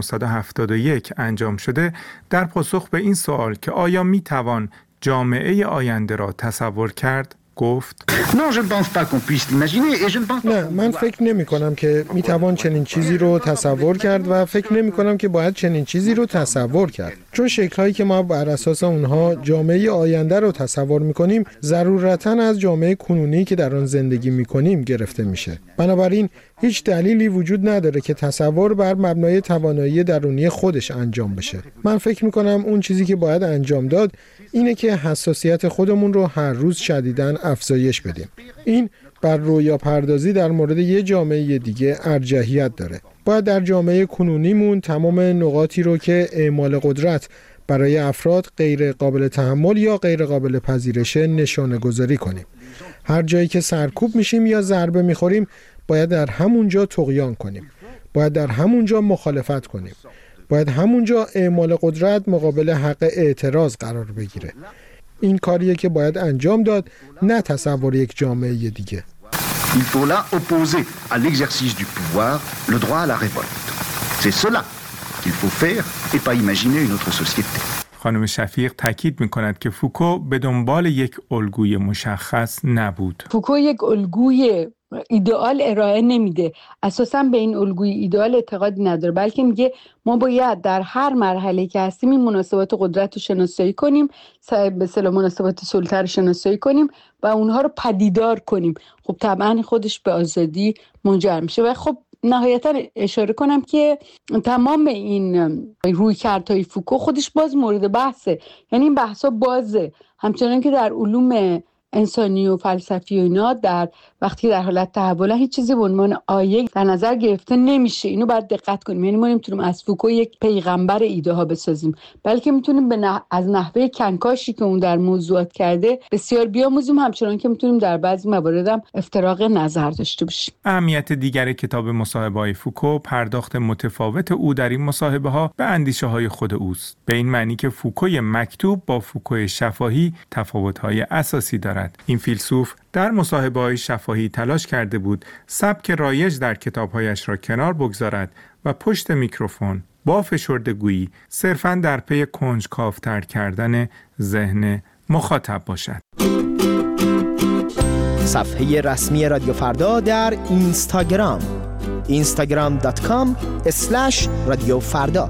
1971 انجام شده در پاسخ به این سوال که آیا می‌توان جامعه آینده را تصور کرد گفت نه، من فکر نمی کنم که می توان چنین چیزی رو تصور کرد و فکر نمی کنم که باید چنین چیزی رو تصور کرد، چون شکل‌هایی که ما بر اساس اونها جامعه آینده رو تصور می کنیم ضرورتاً از جامعه کنونی که در آن زندگی می کنیم گرفته میشه. بنابراین هیچ دلیلی وجود نداره که تصور بر مبنای توانایی درونی خودش انجام بشه. من فکر می کنم اون چیزی که باید انجام داد اینه که حساسیت خودمون رو هر روز شدیداً افزایش بدیم. این بر رویا پردازی در مورد یه جامعه دیگه ارجحیت داره. باید در جامعه کنونیمون تمام نقاطی رو که اعمال قدرت برای افراد غیر قابل تحمل یا غیر قابل پذیرشه نشانه گذاری کنیم. هر جایی که سرکوب میشیم یا ضربه میخوریم باید در همونجا طغیان کنیم. باید در همونجا مخالفت کنیم. باید همونجا اعمال قدرت مقابل حق اعتراض قرار بگیره. این کاریه که باید انجام داد، نه تصور یک جامعه دیگه. Il faut là opposer à l'exercice du pouvoir le droit à la révolte. C'est cela qu'il faut faire et pas imaginer une autre société. خانم شفیق تاکید می‌کند که فوکو به دنبال یک الگوی مشخص نبود. فوکو یک الگوی ایدئال ارائه نمیده، اساساً به این الگوی ایدئال اعتقادی نداره، بلکه میگه ما باید در هر مرحله که هستیم این مناسبات قدرت رو شناسایی کنیم، به اصطلاح مناسبات سلطه رو شناسایی کنیم و اونها رو پدیدار کنیم. خب طبعاً خودش به آزادی منجر میشه و خب نهایتاً اشاره کنم که تمام این رویکردهای فوکو خودش باز مورد بحثه، یعنی این بحثا بازه، همچنان که در علوم انسانی و فلسفی و اینا در وقتی در حالت تحول هیچ چیزی به عنوان آیه در نظر گرفته نمیشه. اینو باید دقت کنیم. یعنی ما نمیتونیم از فوکو یک پیغمبر ایده ها بسازیم، بلکه میتونیم از نحوه کنکاشی که اون در موضوعات کرده بسیار بیاموزیم، همچنان که میتونیم در بعضی موارد هم افتراق نظر داشته باشیم. اهمیت دیگر کتاب مصاحبه‌های فوکو پرداخت متفاوت او در این مصاحبه‌ها به اندیشه‌های خود اوست، به این معنی که فوکوی مکتوب با فوکوی شفاهی تفاوت‌های اساسی دارد. این فیلسوف در مصاحبه‌های شفاهی تلاش کرده بود سبک رایج در کتاب‌هایش را کنار بگذارد و پشت میکروفون با فشرده‌گویی صرفاً در پی کنجکاوتر کردن ذهن مخاطب باشد. صفحه رسمی رادیو فردا در اینستاگرام instagram.com/رادیو فردا.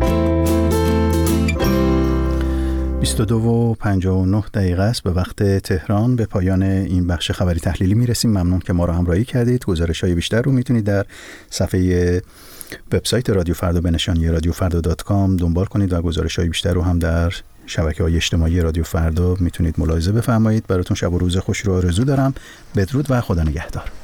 22:59 است به وقت تهران. به پایان این بخش خبری تحلیلی میرسیم. ممنون که ما را همراهی کردید. گزارش‌های بیشتر رو میتونید در صفحه وبسایت رادیو فردا به نشانی radiofarda.com دنبال کنید و گزارش‌های بیشتر رو هم در شبکه‌های اجتماعی رادیو فردا میتونید ملاحظه بفرمایید. براتون شب و روز خوش رو آرزو دارم. بدرود و خدا نگهدار.